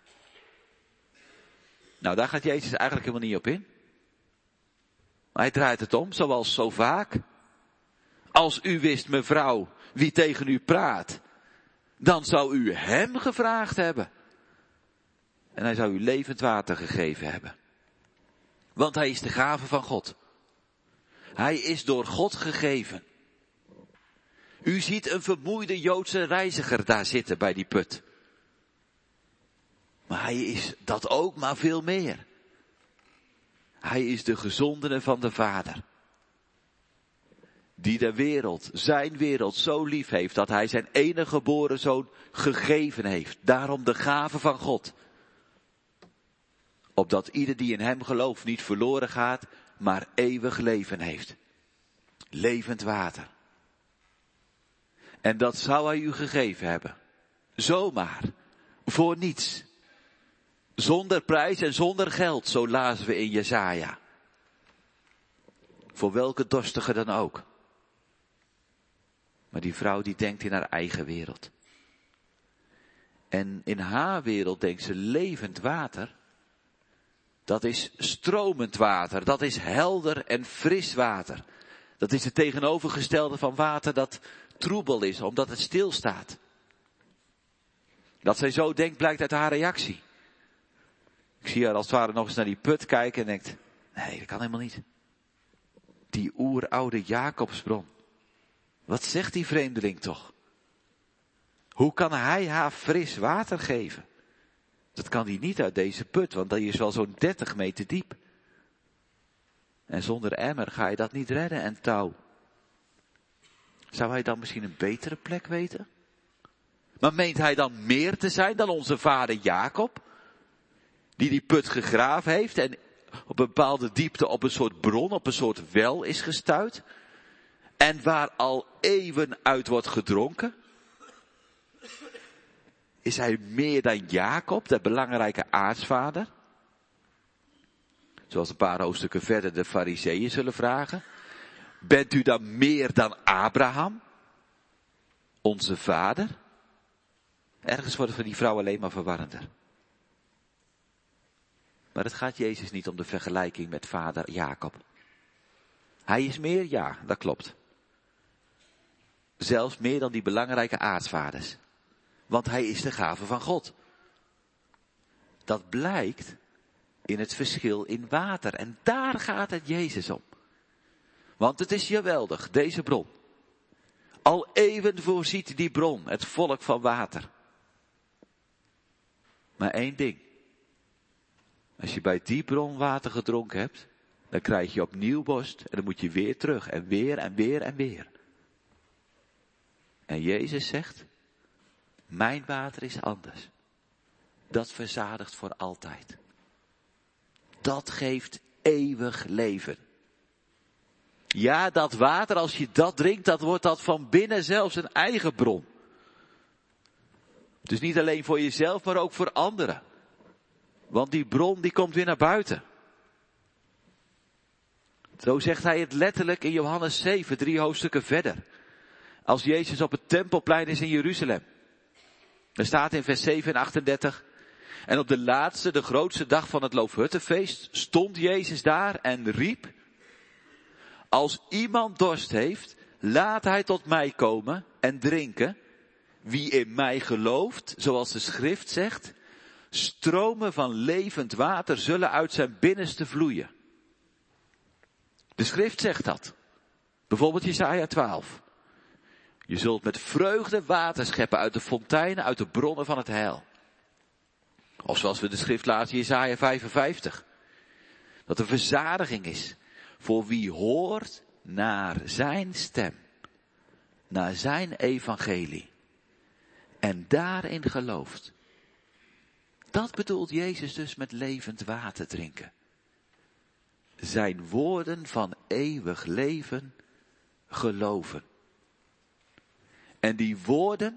Nou, daar gaat Jezus eigenlijk helemaal niet op in. Maar hij draait het om, zoals zo vaak. Als u wist, mevrouw, wie tegen u praat, dan zou u hem gevraagd hebben. En hij zou u levend water gegeven hebben. Want hij is de gave van God. Hij is door God gegeven. U ziet een vermoeide Joodse reiziger daar zitten bij die put. Maar hij is dat ook, maar veel meer. Hij is de gezondene van de Vader. Die de wereld, zijn wereld, zo lief heeft dat hij zijn enige geboren zoon gegeven heeft. Daarom de gave van God. Opdat ieder die in hem gelooft niet verloren gaat, maar eeuwig leven heeft. Levend water. En dat zou hij u gegeven hebben. Zomaar. Voor niets. Zonder prijs en zonder geld, zo lazen we in Jesaja. Voor welke dorstige dan ook. Maar die vrouw die denkt in haar eigen wereld. En in haar wereld denkt ze levend water. Dat is stromend water. Dat is helder en fris water. Dat is het tegenovergestelde van water dat troebel is, omdat het stilstaat. Dat zij zo denkt blijkt uit haar reactie. Ik zie haar als het ware nog eens naar die put kijken en denkt, nee, dat kan helemaal niet. Die oeroude Jacobsbron. Wat zegt die vreemdeling toch? Hoe kan hij haar fris water geven? Dat kan hij niet uit deze put, want die is wel zo'n 30 meter diep. En zonder emmer ga je dat niet redden en touw. Zou hij dan misschien een betere plek weten? Maar meent hij dan meer te zijn dan onze vader Jacob? Die put gegraven heeft en op een bepaalde diepte op een soort bron, op een soort wel is gestuit. En waar al eeuwen uit wordt gedronken. Is hij meer dan Jacob, de belangrijke aartsvader? Zoals een paar hoofdstukken verder de Farizeeën zullen vragen. Bent u dan meer dan Abraham? Onze vader? Ergens wordt het voor die vrouw alleen maar verwarrender. Maar het gaat Jezus niet om de vergelijking met vader Jacob. Hij is meer, ja, dat klopt. Zelfs meer dan die belangrijke aartsvaders. Want hij is de gave van God. Dat blijkt in het verschil in water. En daar gaat het Jezus om. Want het is geweldig, deze bron. Al eeuwen voorziet die bron het volk van water. Maar één ding. Als je bij die bron water gedronken hebt, dan krijg je opnieuw borst en dan moet je weer terug en weer en weer en weer. En Jezus zegt, mijn water is anders. Dat verzadigt voor altijd. Dat geeft eeuwig leven. Ja, dat water, als je dat drinkt, dat wordt dat van binnen zelfs een eigen bron. Dus niet alleen voor jezelf, maar ook voor anderen. Want die bron, die komt weer naar buiten. Zo zegt hij het letterlijk in Johannes 7, 3 hoofdstukken verder. Als Jezus op het tempelplein is in Jeruzalem. Er staat in vers 7 en 38. En op de laatste, de grootste dag van het Loofhuttenfeest, stond Jezus daar en riep. Als iemand dorst heeft, laat hij tot mij komen en drinken. Wie in mij gelooft, zoals de schrift zegt, stromen van levend water zullen uit zijn binnenste vloeien. De schrift zegt dat. Bijvoorbeeld Jesaja 12. Je zult met vreugde water scheppen uit de fonteinen, uit de bronnen van het heil. Of zoals we de schrift lazen in Jesaja 55. Dat er verzadiging is voor wie hoort naar zijn stem. Naar zijn evangelie. En daarin gelooft. Dat bedoelt Jezus dus met levend water drinken. Zijn woorden van eeuwig leven geloven. En die woorden,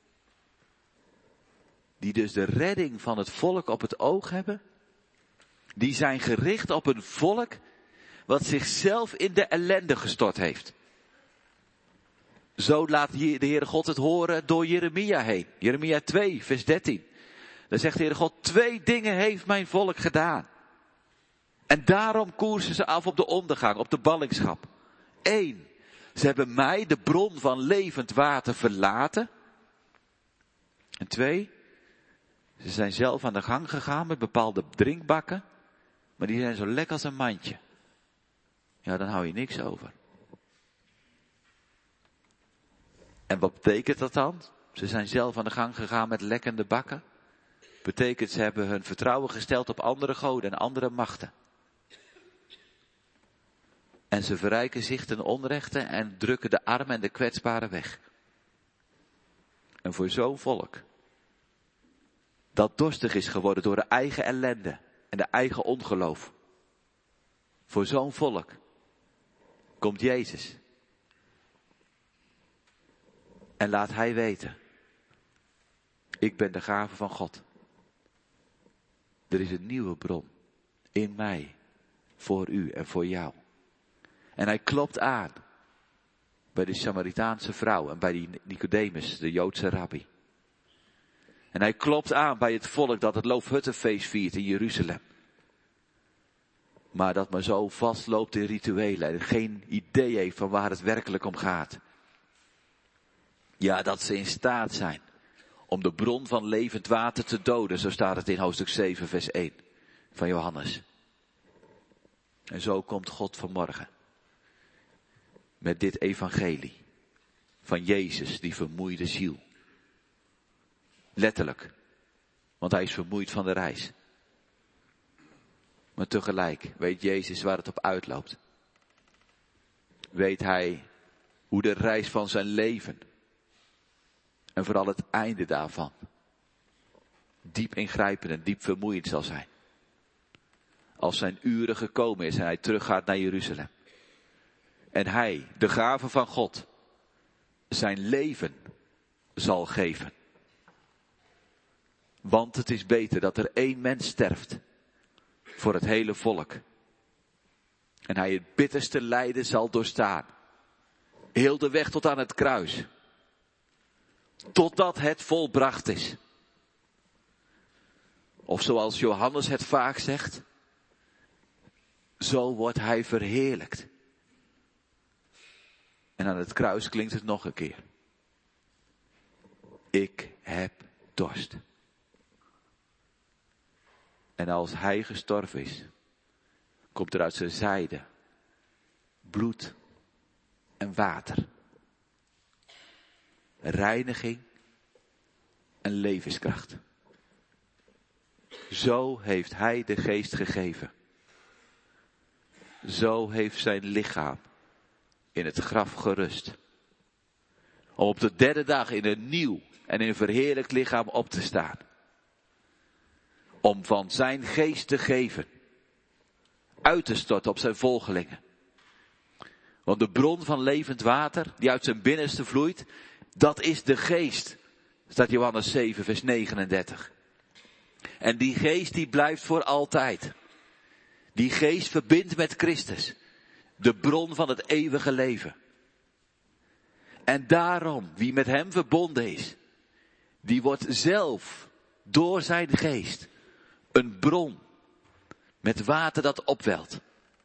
die dus de redding van het volk op het oog hebben, die zijn gericht op een volk wat zichzelf in de ellende gestort heeft. Zo laat de Heere God het horen door Jeremia heen. Jeremia 2, vers 13. Dan zegt de Heere God, 2 dingen heeft mijn volk gedaan. En daarom koersen ze af op de ondergang, op de ballingschap. 1, ze hebben mij, de bron van levend water, verlaten. En 2, ze zijn zelf aan de gang gegaan met bepaalde drinkbakken. Maar die zijn zo lek als een mandje. Ja, dan hou je niks over. En wat betekent dat dan? Ze zijn zelf aan de gang gegaan met lekkende bakken. Betekent ze hebben hun vertrouwen gesteld op andere goden en andere machten. En ze verrijken zich ten onrechte en drukken de armen en de kwetsbaren weg. En voor zo'n volk, dat dorstig is geworden door de eigen ellende en de eigen ongeloof. Voor zo'n volk komt Jezus. En laat hij weten, ik ben de gave van God. Er is een nieuwe bron in mij, voor u en voor jou. En hij klopt aan bij de Samaritaanse vrouw en bij die Nicodemus, de Joodse rabbi. En hij klopt aan bij het volk dat het Loofhuttenfeest viert in Jeruzalem. Maar dat maar zo vastloopt in rituelen en geen idee heeft van waar het werkelijk om gaat. Ja, dat ze in staat zijn om de bron van levend water te doden, zo staat het in hoofdstuk 7 vers 1. van Johannes. En zo komt God vanmorgen met dit evangelie van Jezus, die vermoeide ziel. Letterlijk, want hij is vermoeid van de reis. Maar tegelijk weet Jezus waar het op uitloopt. Weet hij hoe de reis van zijn leven en vooral het einde daarvan diep ingrijpend en diep vermoeiend zal zijn. Als zijn uren gekomen is en hij teruggaat naar Jeruzalem. En hij, de gave van God, zijn leven zal geven. Want het is beter dat er 1 mens sterft voor het hele volk. En hij het bitterste lijden zal doorstaan. Heel de weg tot aan het kruis. Totdat het volbracht is. Of zoals Johannes het vaak zegt. Zo wordt hij verheerlijkt. En aan het kruis klinkt het nog een keer. Ik heb dorst. En als hij gestorven is, komt er uit zijn zijde bloed en water. Reiniging en levenskracht. Zo heeft hij de geest gegeven. Zo heeft zijn lichaam in het graf gerust. Om op de 3e dag in een nieuw en in een verheerlijkt lichaam op te staan. Om van zijn geest te geven. Uit te storten op zijn volgelingen. Want de bron van levend water die uit zijn binnenste vloeit, dat is de geest. Staat Johannes 7 vers 39. En die geest die blijft voor altijd. Die geest verbindt met Christus. De bron van het eeuwige leven. En daarom, wie met hem verbonden is, die wordt zelf door zijn geest een bron met water dat opwelt.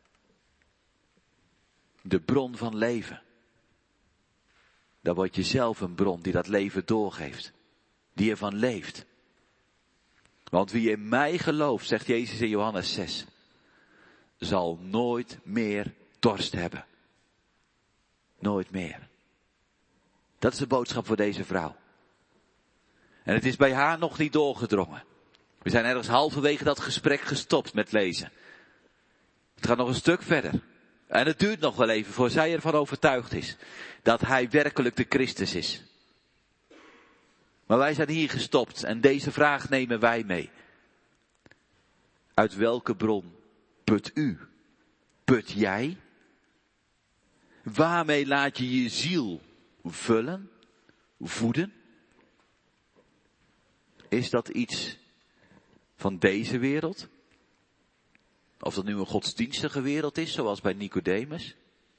De bron van leven. Dan word je zelf een bron die dat leven doorgeeft. Die ervan leeft. Want wie in mij gelooft, zegt Jezus in Johannes 6, zal nooit meer dorst hebben. Nooit meer. Dat is de boodschap voor deze vrouw. En het is bij haar nog niet doorgedrongen. We zijn ergens halverwege dat gesprek gestopt met lezen. Het gaat nog een stuk verder. En het duurt nog wel even voor zij ervan overtuigd is dat hij werkelijk de Christus is. Maar wij zijn hier gestopt en deze vraag nemen wij mee. Uit welke bron put u? Put jij? Waarmee laat je je ziel vullen? Voeden? Is dat iets van deze wereld? Of dat nu een godsdienstige wereld is, zoals bij Nicodemus?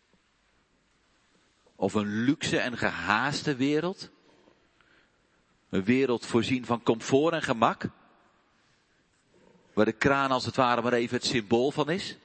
Of een luxe en gehaaste wereld? Een wereld voorzien van comfort en gemak? Waar de kraan als het ware maar even het symbool van is?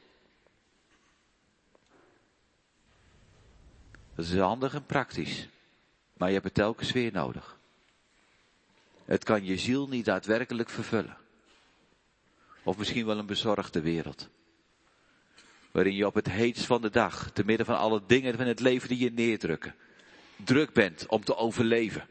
Dat is handig en praktisch. Maar je hebt het telkens weer nodig. Het kan je ziel niet daadwerkelijk vervullen. Of misschien wel een bezorgde wereld. Waarin je op het heetst van de dag, te midden van alle dingen van het leven die je neerdrukken, druk bent om te overleven.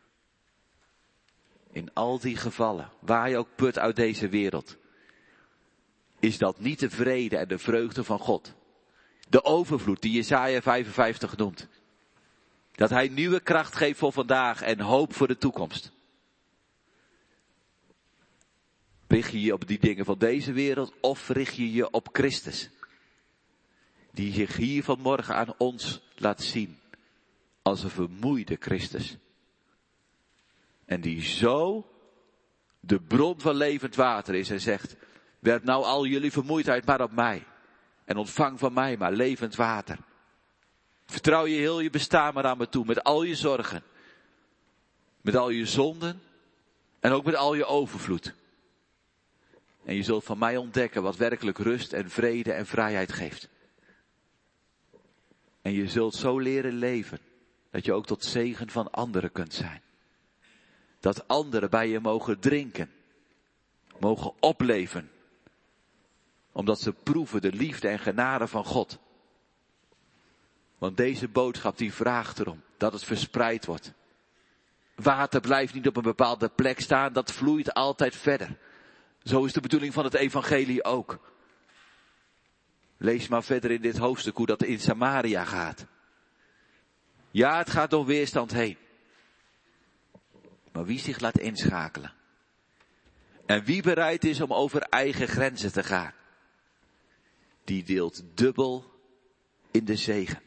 In al die gevallen, waar je ook put uit deze wereld, is dat niet de vrede en de vreugde van God. De overvloed die Jesaja 55 noemt. Dat hij nieuwe kracht geeft voor vandaag en hoop voor de toekomst. Richt je je op die dingen van deze wereld of richt je je op Christus? Die zich hier vanmorgen aan ons laat zien als een vermoeide Christus. En die zo de bron van levend water is en zegt, werp nou al jullie vermoeidheid maar op mij. En ontvang van mij maar levend water. Vertrouw je heel je bestaan maar aan me toe, met al je zorgen. Met al je zonden en ook met al je overvloed. En je zult van mij ontdekken wat werkelijk rust en vrede en vrijheid geeft. En je zult zo leren leven, dat je ook tot zegen van anderen kunt zijn. Dat anderen bij je mogen drinken, mogen opleven Omdat ze proeven de liefde en genade van God. Want deze boodschap die vraagt erom dat het verspreid wordt. Water blijft niet op een bepaalde plek staan, dat vloeit altijd verder. Zo is de bedoeling van het evangelie ook. Lees maar verder in dit hoofdstuk hoe dat in Samaria gaat. Ja, het gaat door weerstand heen. Maar wie zich laat inschakelen. En wie bereid is om over eigen grenzen te gaan. Die deelt dubbel in de zegen.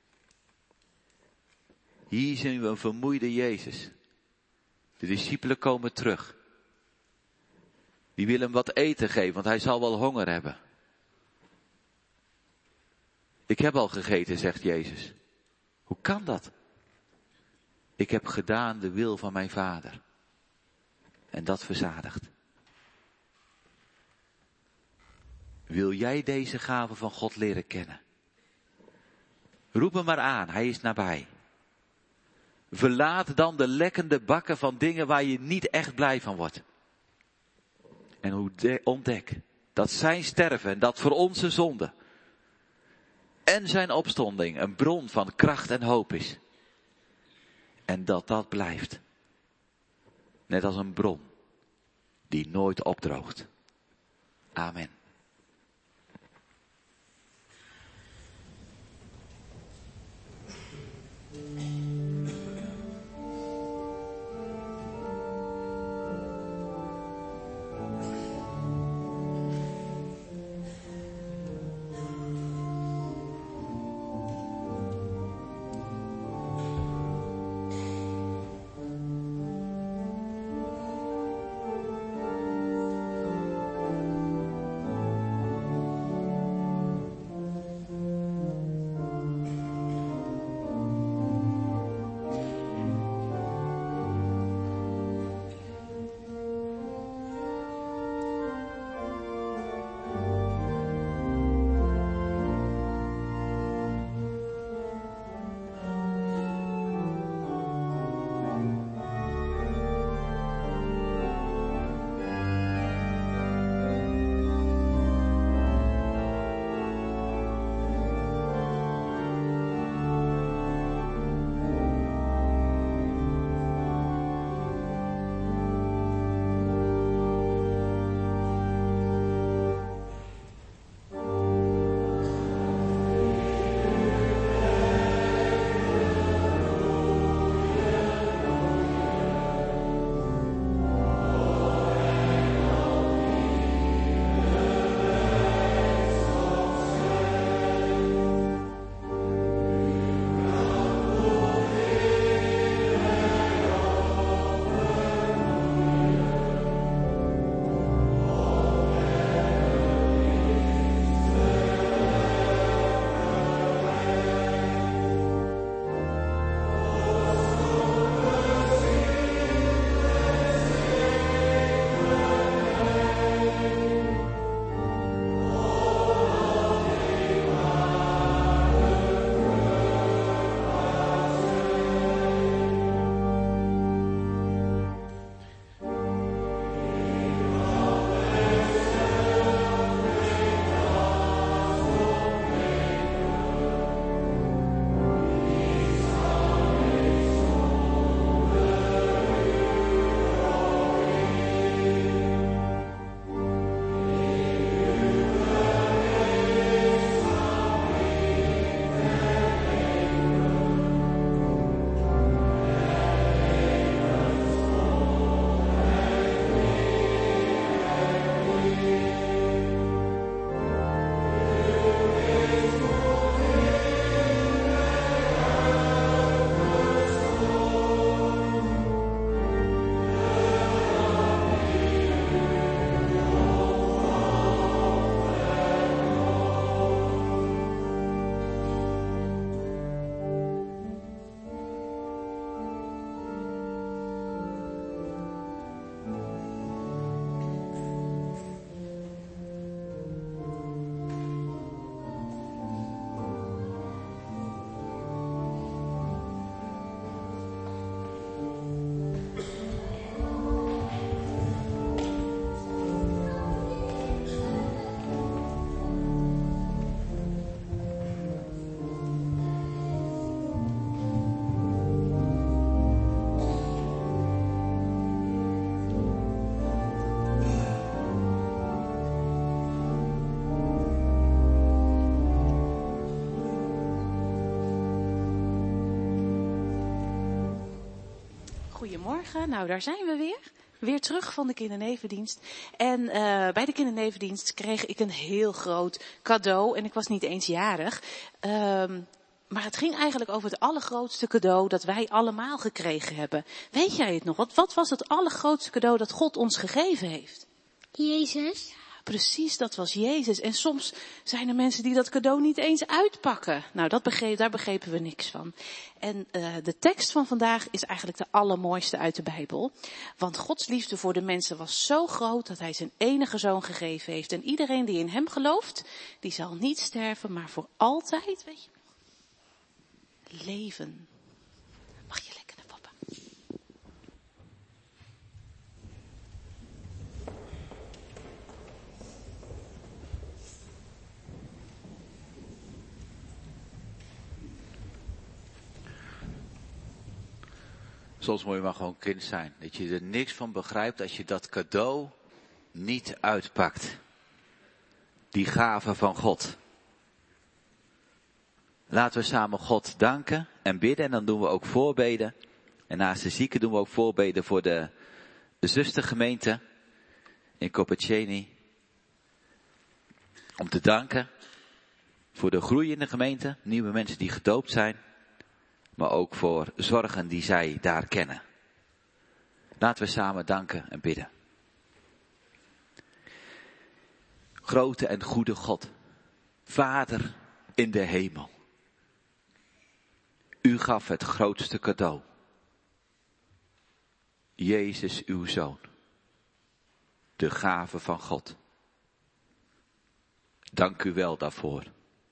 Hier zien we een vermoeide Jezus. De discipelen komen terug. Die willen hem wat eten geven, want hij zal wel honger hebben. Ik heb al gegeten, zegt Jezus. Hoe kan dat? Ik heb gedaan de wil van mijn Vader. En dat verzadigt. Wil jij deze gave van God leren kennen? Roep hem maar aan, hij is nabij. Verlaat dan de lekkende bakken van dingen waar je niet echt blij van wordt. En ontdek dat zijn sterven en dat voor onze zonde en zijn opstanding een bron van kracht en hoop is. En dat dat blijft. Net als een bron die nooit opdroogt. Amen. Goedemorgen, nou daar zijn we weer. Weer terug van de kindernevendienst. En bij de kindernevendienst kreeg ik een heel groot cadeau. En ik was niet eens jarig. Maar het ging eigenlijk over het allergrootste cadeau dat wij allemaal gekregen hebben. Weet jij het nog? Wat was het allergrootste cadeau dat God ons gegeven heeft? Jezus. Precies, dat was Jezus. En soms zijn er mensen die dat cadeau niet eens uitpakken. Nou, daar begrepen we niks van. En de tekst van vandaag is eigenlijk de allermooiste uit de Bijbel. Want Gods liefde voor de mensen was zo groot dat hij zijn enige zoon gegeven heeft. En iedereen die in hem gelooft, die zal niet sterven, maar voor altijd, weet je, leven. Mag je lekker naar papa? Soms moet je maar gewoon kind zijn. Dat je er niks van begrijpt als je dat cadeau niet uitpakt. Die gave van God. Laten we samen God danken en bidden. En dan doen we ook voorbeden. En naast de zieken doen we ook voorbeden voor de zustergemeente in Coppaceni. Om te danken voor de groei in de gemeente. Nieuwe mensen die gedoopt zijn. Maar ook voor zorgen die zij daar kennen. Laten we samen danken en bidden. Grote en goede God, Vader in de hemel. U gaf het grootste cadeau. Jezus uw Zoon. De gave van God. Dank u wel daarvoor.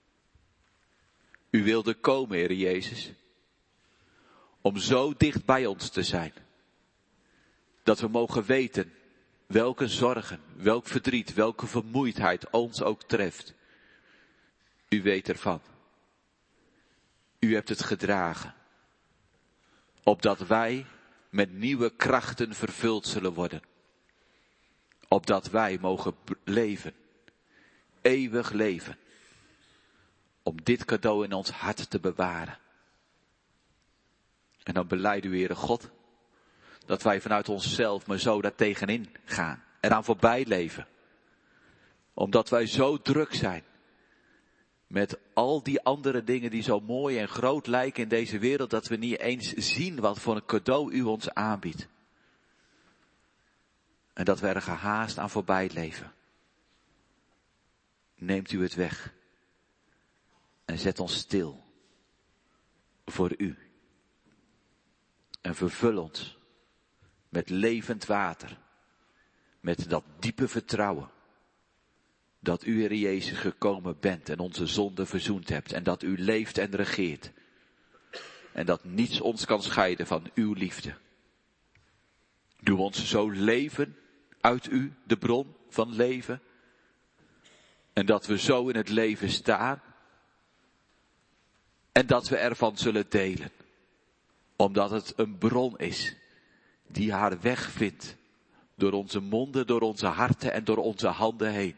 U wilde komen, Heer Jezus. Om zo dicht bij ons te zijn. Dat we mogen weten welke zorgen, welk verdriet, welke vermoeidheid ons ook treft. U weet ervan. U hebt het gedragen. Opdat wij met nieuwe krachten vervuld zullen worden. Opdat wij mogen leven. Eeuwig leven. Om dit cadeau in ons hart te bewaren. En dan belijden we, Heere God, dat wij vanuit onszelf maar zo daar tegenin gaan. Eraan voorbij leven. Omdat wij zo druk zijn. Met al die andere dingen die zo mooi en groot lijken in deze wereld. Dat we niet eens zien wat voor een cadeau u ons aanbiedt. En dat we er gehaast aan voorbij leven. Neemt u het weg. En zet ons stil. Voor u. En vervul ons met levend water. Met dat diepe vertrouwen. Dat u, Heer Jezus, gekomen bent en onze zonde verzoend hebt. En dat u leeft en regeert. En dat niets ons kan scheiden van uw liefde. Doe ons zo leven uit u, de bron van leven. En dat we zo in het leven staan. En dat we ervan zullen delen. Omdat het een bron is die haar weg vindt. Door onze monden, door onze harten en door onze handen heen.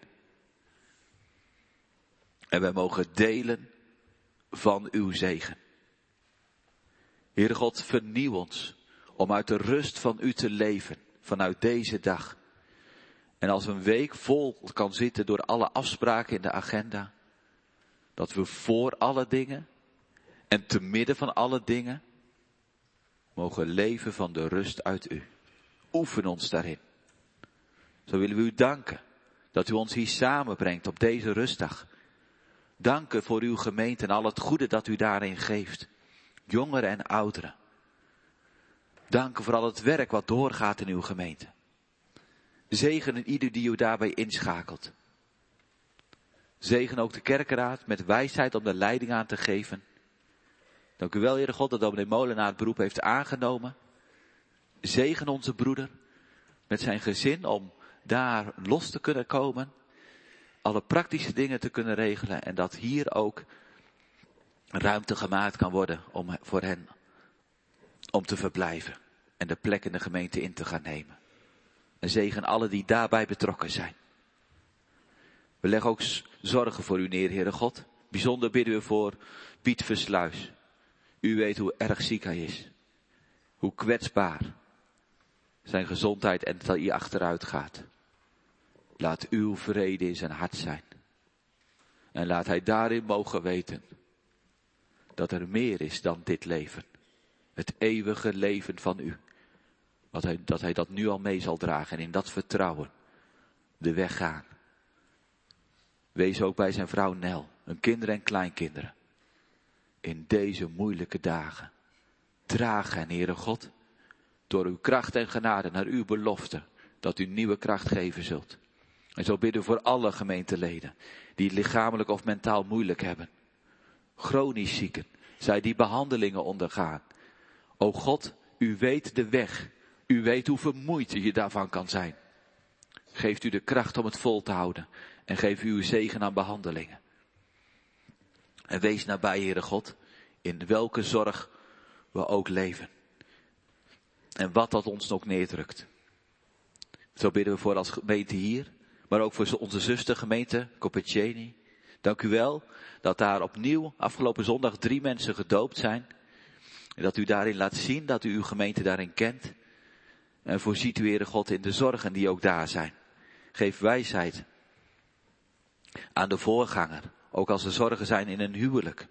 En wij mogen delen van uw zegen. Heere God, vernieuw ons om uit de rust van u te leven. Vanuit deze dag. En als een week vol kan zitten door alle afspraken in de agenda. Dat we voor alle dingen en te midden van alle dingen mogen leven van de rust uit u. Oefen ons daarin. Zo willen we u danken dat u ons hier samenbrengt op deze rustdag. Danken voor uw gemeente en al het goede dat u daarin geeft. Jongeren en ouderen. Danken voor al het werk wat doorgaat in uw gemeente. Zegenen ieder die u daarbij inschakelt. Zegen ook de kerkenraad met wijsheid om de leiding aan te geven. Dank u wel, Heere God, dat dominee Molenaar het beroep heeft aangenomen. Zegen onze broeder met zijn gezin om daar los te kunnen komen. Alle praktische dingen te kunnen regelen. En dat hier ook ruimte gemaakt kan worden voor hen om te verblijven. En de plek in de gemeente in te gaan nemen. En zegen alle die daarbij betrokken zijn. We leggen ook zorgen voor u neer, Heere God. Bijzonder bidden we voor Piet Versluis. U weet hoe erg ziek hij is. Hoe kwetsbaar. zijn gezondheid en dat hij achteruit gaat. Laat uw vrede in zijn hart zijn. En laat hij daarin mogen weten dat er meer is dan dit leven. Het eeuwige leven van u. Dat hij dat nu al mee zal dragen en in dat vertrouwen de weg gaan. Wees ook bij zijn vrouw Nel, hun kinderen en kleinkinderen. In deze moeilijke dagen. Draag hen, Heere God, door uw kracht en genade naar uw belofte, dat u nieuwe kracht geven zult. En zo bidden we voor alle gemeenteleden, die het lichamelijk of mentaal moeilijk hebben. Chronisch zieken, zij die behandelingen ondergaan. O God, u weet de weg. U weet hoe vermoeid je daarvan kan zijn. Geeft u de kracht om het vol te houden. En geef u uw zegen aan behandelingen. En wees nabij, Heere God, in welke zorg we ook leven. En wat dat ons ook neerdrukt. Zo bidden we voor als gemeente hier, maar ook voor onze zustergemeente, Copaceni. Dank u wel dat daar opnieuw afgelopen zondag 3 mensen gedoopt zijn. En dat u daarin laat zien, dat u uw gemeente daarin kent. En voorziet u, Heere God, in de zorgen die ook daar zijn. Geef wijsheid aan de voorganger, ook als er zorgen zijn in een huwelijk.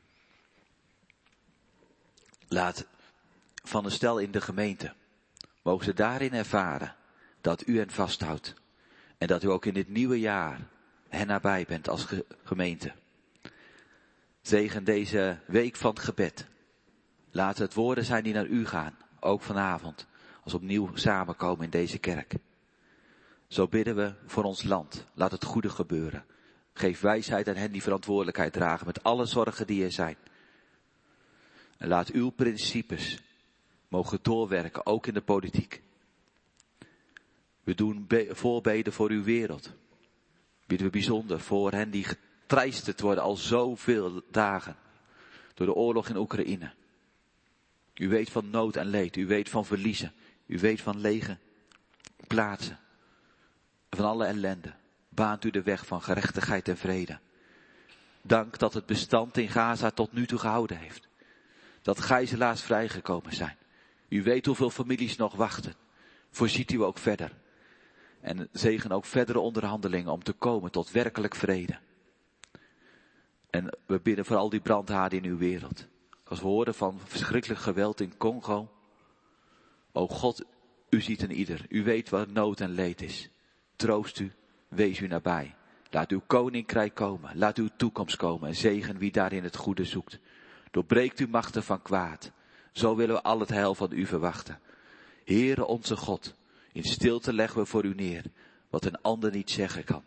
Laat van een stel in de gemeente, mogen ze daarin ervaren dat u hen vasthoudt. En dat u ook in dit nieuwe jaar hen nabij bent als gemeente. Zegen deze week van het gebed. Laat het woorden zijn die naar u gaan, ook vanavond, als we opnieuw samenkomen in deze kerk. Zo bidden we voor ons land. Laat het goede gebeuren. Geef wijsheid aan hen die verantwoordelijkheid dragen met alle zorgen die er zijn. En laat uw principes mogen doorwerken, ook in de politiek. We doen voorbeden voor uw wereld. Bidden we bijzonder voor hen die geteisterd worden al zoveel dagen. Door de oorlog in Oekraïne. U weet van nood en leed. U weet van verliezen. U weet van lege plaatsen. Van alle ellende. Baant u de weg van gerechtigheid en vrede. Dank dat het bestand in Gaza tot nu toe gehouden heeft. Dat gijzelaars vrijgekomen zijn. U weet hoeveel families nog wachten. Voorziet u ook verder. En zegen ook verdere onderhandelingen om te komen tot werkelijk vrede. En we bidden voor al die brandhaarden in uw wereld. Als we horen van verschrikkelijk geweld in Congo. O God, u ziet een ieder. U weet wat nood en leed is. Troost u, wees u nabij. Laat uw koninkrijk komen. Laat uw toekomst komen. En zegen wie daarin het goede zoekt. Doorbreekt uw machten van kwaad. Zo willen we al het heil van u verwachten. Heere onze God, in stilte leggen we voor u neer wat een ander niet zeggen kan.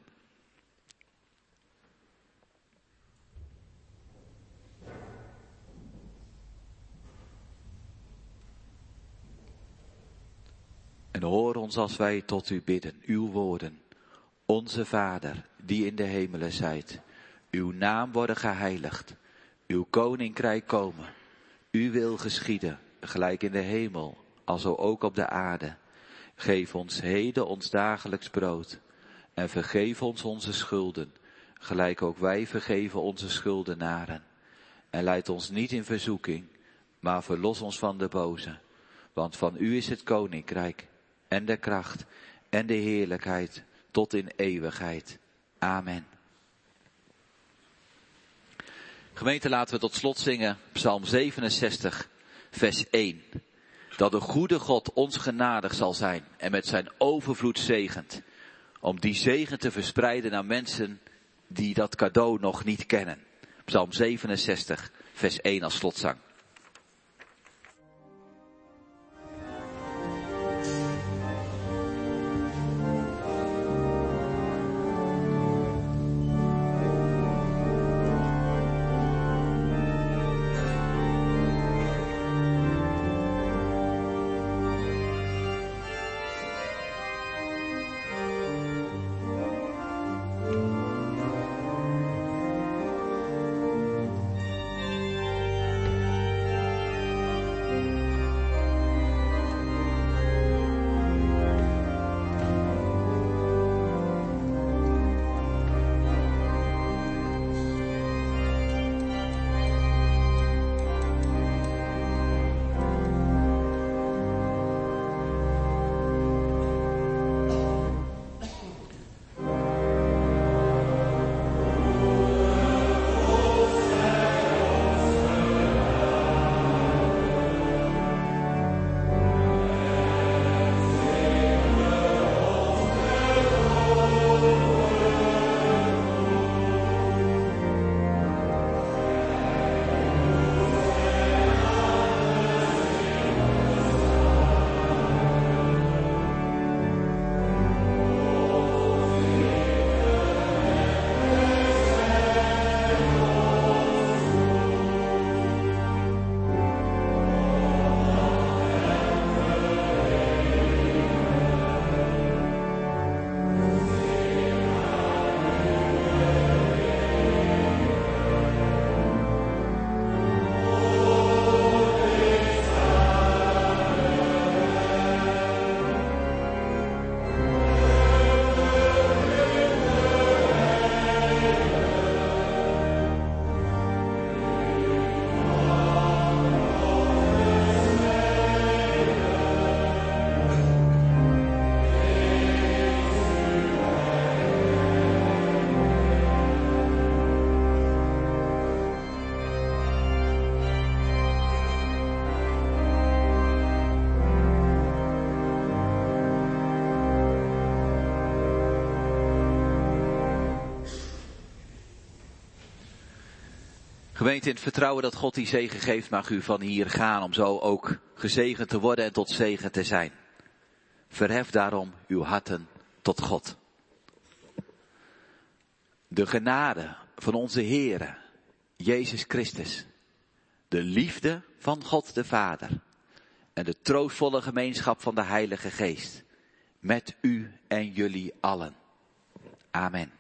En hoor ons als wij tot u bidden, uw woorden. Onze Vader, die in de hemelen zijt, uw naam worden geheiligd, uw koninkrijk komen. Uw wil geschieden, gelijk in de hemel, alzo ook op de aarde. Geef ons heden ons dagelijks brood. En vergeef ons onze schulden, gelijk ook wij vergeven onze schuldenaren. En leid ons niet in verzoeking, maar verlos ons van de boze. Want van u is het koninkrijk, en de kracht, en de heerlijkheid, tot in eeuwigheid. Amen. Gemeente, laten we tot slot zingen, Psalm 67, vers 1. Dat de goede God ons genadig zal zijn en met zijn overvloed zegent. Om die zegen te verspreiden naar mensen die dat cadeau nog niet kennen. Psalm 67, vers 1 als slotzang. Gemeente, in het vertrouwen dat God die zegen geeft, mag u van hier gaan om zo ook gezegend te worden en tot zegen te zijn. Verhef daarom uw harten tot God. De genade van onze Heere, Jezus Christus, de liefde van God de Vader en de troostvolle gemeenschap van de Heilige Geest met u en jullie allen. Amen.